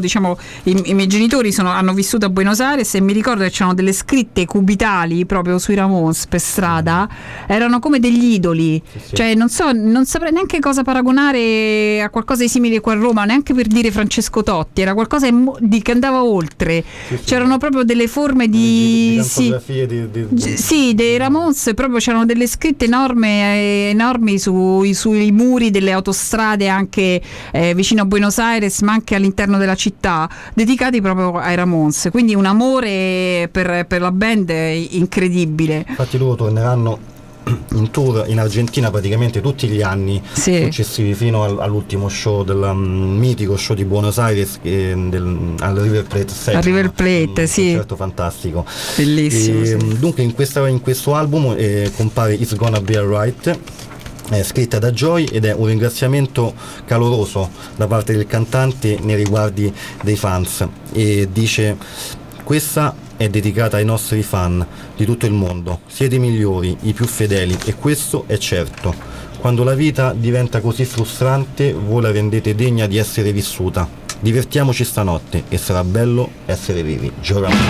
Speaker 1: diciamo, i miei genitori hanno vissuto a Buenos Aires e mi ricordo che c'erano delle scritte cubitali proprio sui Ramones per strada, erano come degli idoli, cioè non saprei neanche cosa paragonare a qualcosa di simile qua a Roma, neanche per dire Francesco Totti, era qualcosa che andava oltre, c'erano proprio delle forme di dei Ramones, proprio c'erano delle scritte enormi sui muri delle autostrade anche vicino a Buenos Aires, ma anche all'interno della città, dedicati proprio ai Ramones, quindi un amore per la band incredibile.
Speaker 2: Infatti loro torneranno in tour in Argentina praticamente tutti gli anni successivi fino all'ultimo show del mitico show di Buenos Aires al River Plate Stadium. Al River Plate, sì. Un concerto fantastico.
Speaker 1: Bellissimo.
Speaker 2: Dunque in questo album compare It's Gonna Be Alright, scritta da Joy, ed è un ringraziamento caloroso da parte del cantante nei riguardi dei fans, e dice: questa è dedicata ai nostri fan di tutto il mondo, siete i migliori, i più fedeli, e questo è certo. Quando la vita diventa così frustrante, voi la rendete degna di essere vissuta. Divertiamoci stanotte e sarà bello essere vivi. Joy Ramone.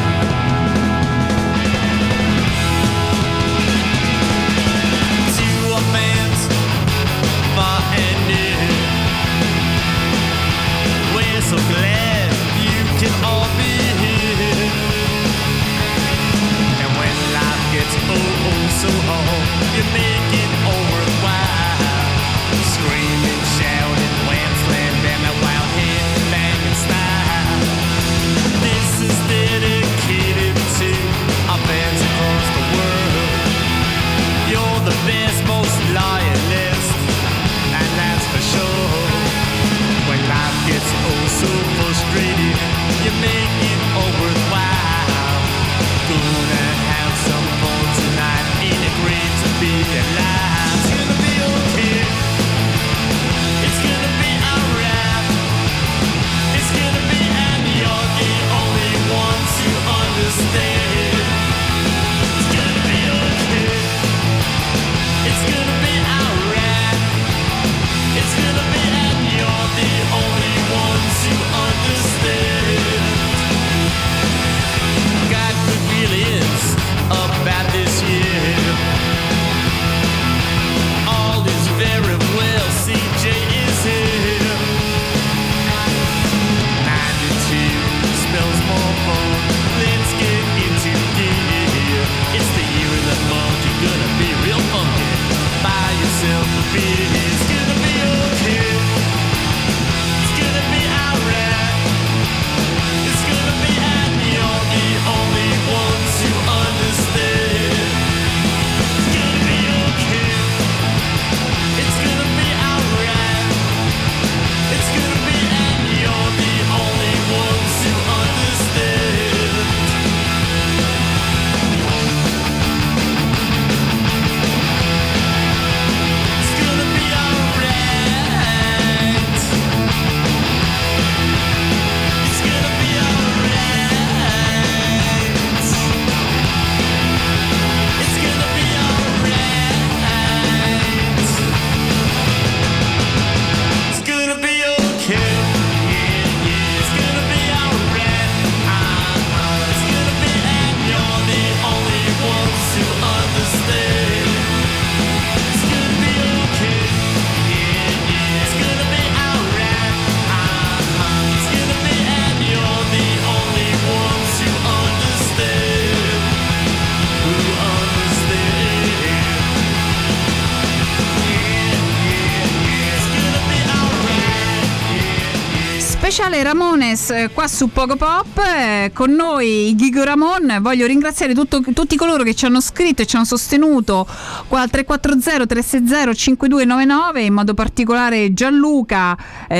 Speaker 1: Speciale Ramones qua su Pogo Pop, con noi Ghigo Ramon. Voglio ringraziare tutti coloro che ci hanno scritto e ci hanno sostenuto qua al 340 360 5299, in modo particolare Gianluca,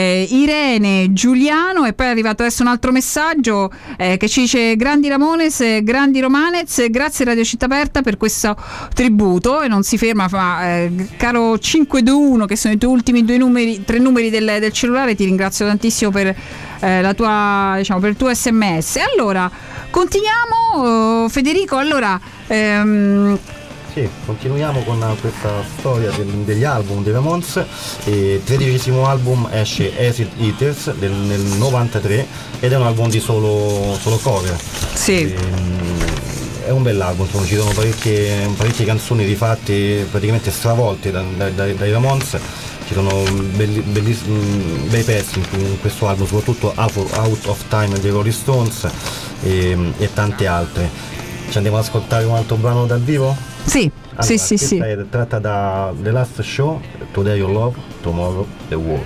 Speaker 1: Irene, Giuliano, e poi è arrivato adesso un altro messaggio che ci dice: grandi Ramones, grandi Romanez, grazie Radio Città Aperta per questo tributo, e non si ferma, caro 521, che sono i tuoi ultimi tre numeri del cellulare, ti ringrazio tantissimo per la tua, diciamo, per il tuo SMS. Allora continuiamo, Federico. Allora
Speaker 2: Sì, continuiamo con questa storia degli album dei Ramones. Il 13° album esce Acid Eaters nel 93 ed è un album di solo cover.
Speaker 1: Sì.
Speaker 2: È un bell'album, ci sono parecchie canzoni rifatte, praticamente stravolte dai Ramones. Ci sono bei pezzi in questo album, soprattutto Out of Time dei Rolling Stones e tante altre. Ci andiamo ad ascoltare un altro brano dal vivo?
Speaker 1: Sì,
Speaker 2: allora,
Speaker 1: sì.
Speaker 2: Questa è tratta da The Last Show, Today Your Love, Tomorrow The World.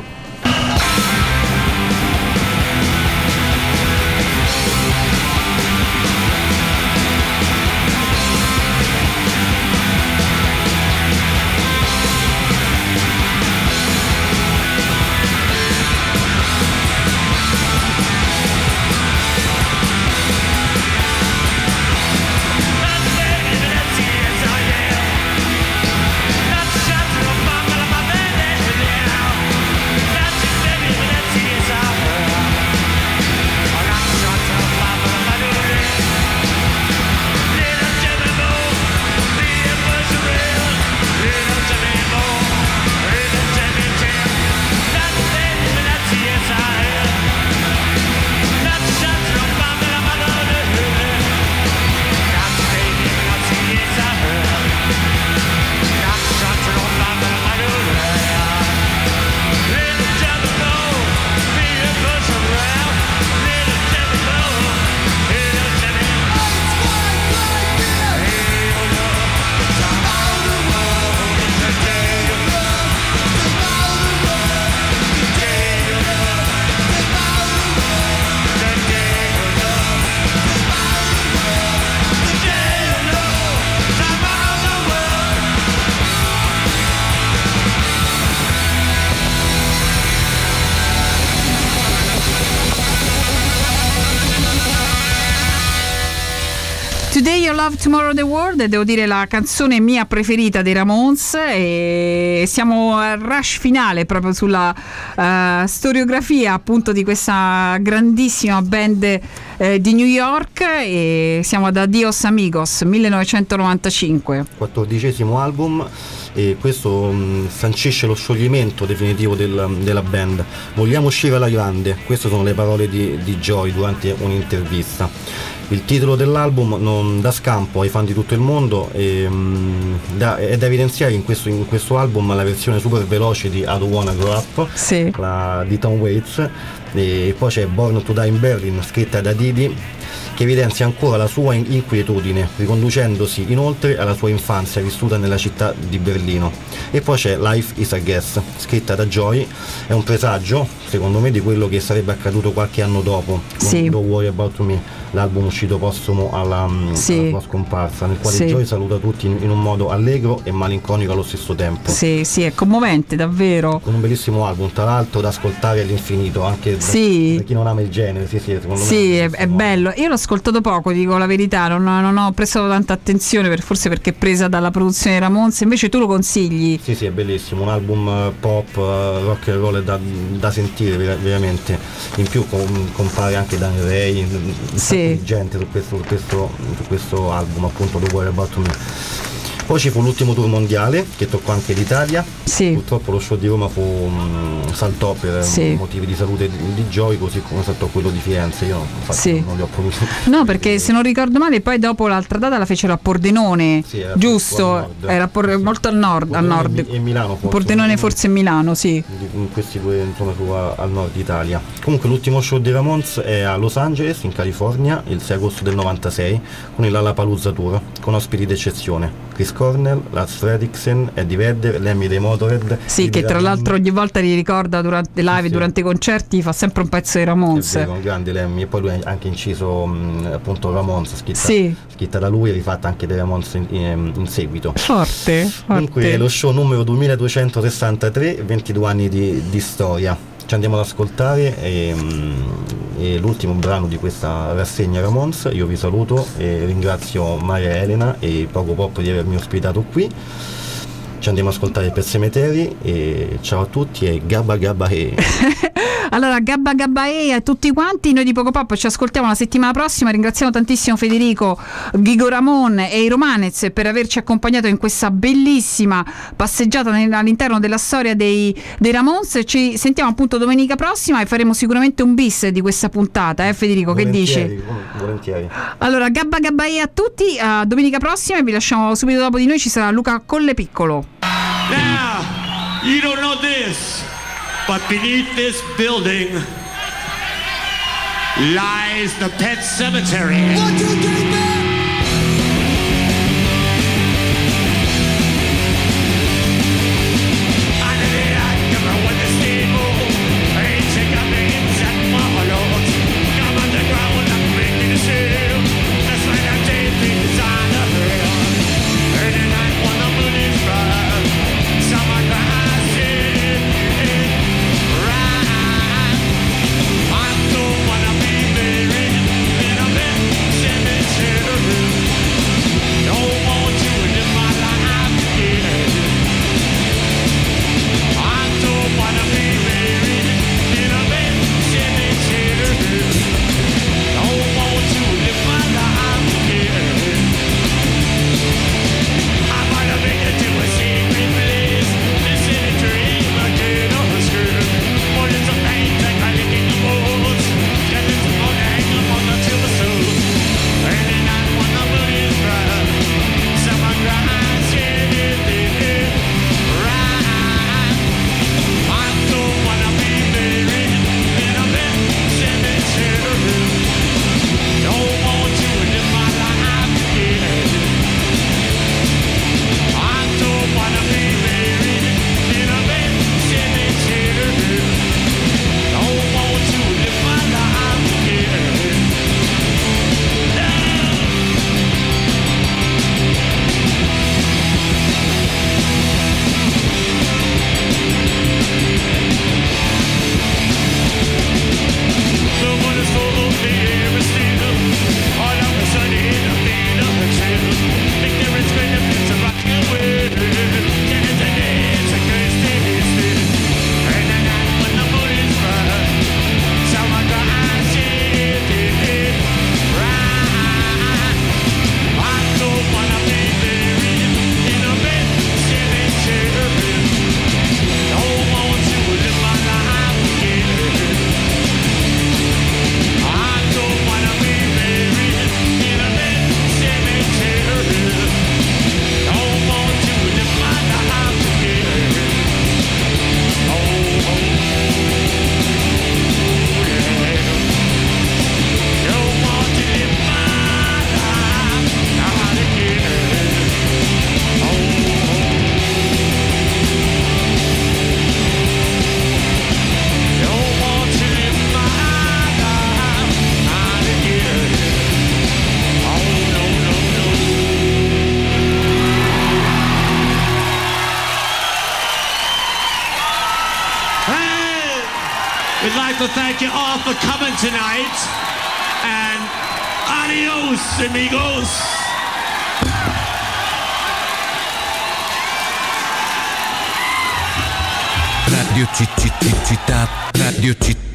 Speaker 1: Today You Love, Tomorrow the World, devo dire la canzone mia preferita dei Ramones, e siamo al rush finale proprio sulla storiografia appunto di questa grandissima band di New York, e siamo ad Adios Amigos 1995,
Speaker 2: 14° album, e questo sancisce lo scioglimento definitivo della band. Vogliamo uscire alla grande, queste sono le parole di Joy durante un'intervista. Il titolo dell'album non dà scampo ai fan di tutto il mondo, è da evidenziare in questo album la versione super veloce di I Don't Wanna Grow Up,
Speaker 1: sì,
Speaker 2: di Tom Waits, e poi c'è Born to Die in Berlin, scritta da Didi, che evidenzia ancora la sua inquietudine, riconducendosi inoltre alla sua infanzia vissuta nella città di Berlino. E poi c'è Life is a Guess, scritta da Joy, è un presagio, secondo me, di quello che sarebbe accaduto qualche anno dopo,
Speaker 1: sì,
Speaker 2: Don't Worry About Me, l'album uscito postumo alla sua scomparsa, nel quale Joy saluta tutti in un modo allegro e malinconico allo stesso tempo.
Speaker 1: Sì, è commovente davvero.
Speaker 2: Con un bellissimo album, tra l'altro, da ascoltare all'infinito, anche per chi non ama il genere. Secondo me
Speaker 1: è bello. Io l'ho ascoltato poco, dico la verità, non ho prestato tanta attenzione, forse perché è presa dalla produzione dei Ramones. Invece tu lo consigli?
Speaker 2: Sì, è bellissimo, un album pop, rock and roll da sentire veramente. In più compare anche Daniel Ray, gente su questo album, appunto, The Worry About Me. Poi ci fu l'ultimo tour mondiale che toccò anche l'Italia. Purtroppo lo show di Roma saltò per motivi di salute di Joy, così come saltò quello di Firenze. Io infatti non li ho potuti.
Speaker 1: No, perché se non ricordo male poi dopo l'altra data la fecero a Pordenone, giusto? Era molto al nord.
Speaker 2: E Milano forse.
Speaker 1: Pordenone forse Milano, sì.
Speaker 2: In questi due, insomma, al nord Italia. Comunque l'ultimo show dei Ramones è a Los Angeles, in California, il 6 agosto del 96, con il Lollapalooza Tour, con ospiti d'eccezione: Chris Cornell, Lars Fredriksen, Eddie Vedder, Lemmy dei Motorhead. Sì, che tra l'altro ogni volta li ricorda durante live, durante i concerti, fa sempre un pezzo di Ramones. È vero, un grande Lemmy. E poi lui ha anche inciso appunto Ramones, scritta da lui e rifatta anche dei Ramones in seguito. Forte. Comunque lo show numero 2263, 22 anni di storia. Ci andiamo ad ascoltare e l'ultimo brano di questa rassegna Ramones. Io vi saluto e ringrazio Maria Elena e Pogo Pop di avermi ospitato qui. Ci andiamo ad ascoltare per Cemetery e ciao a tutti e Gabba Gabba Hey.
Speaker 1: Allora, Gabba Gabbae a tutti quanti, noi di Poco Pop ci ascoltiamo la settimana prossima. Ringraziamo tantissimo Federico, Ghigo Ramon e i Romanez per averci accompagnato in questa bellissima passeggiata all'interno della storia dei Ramones. Ci sentiamo appunto domenica prossima e faremo sicuramente un bis di questa puntata, Federico,
Speaker 2: volentieri,
Speaker 1: che dici?
Speaker 2: Volentieri.
Speaker 1: Allora, Gabba Gabbae a tutti, a domenica prossima, e vi lasciamo subito dopo di noi ci sarà Luca Collepiccolo.
Speaker 3: Now, you don't know this, but beneath this building lies the Pet Cemetery. 1, 2, 3, man. We'd like to thank you all for coming tonight, and adios, amigos.
Speaker 4: Radio Città, Radio Città.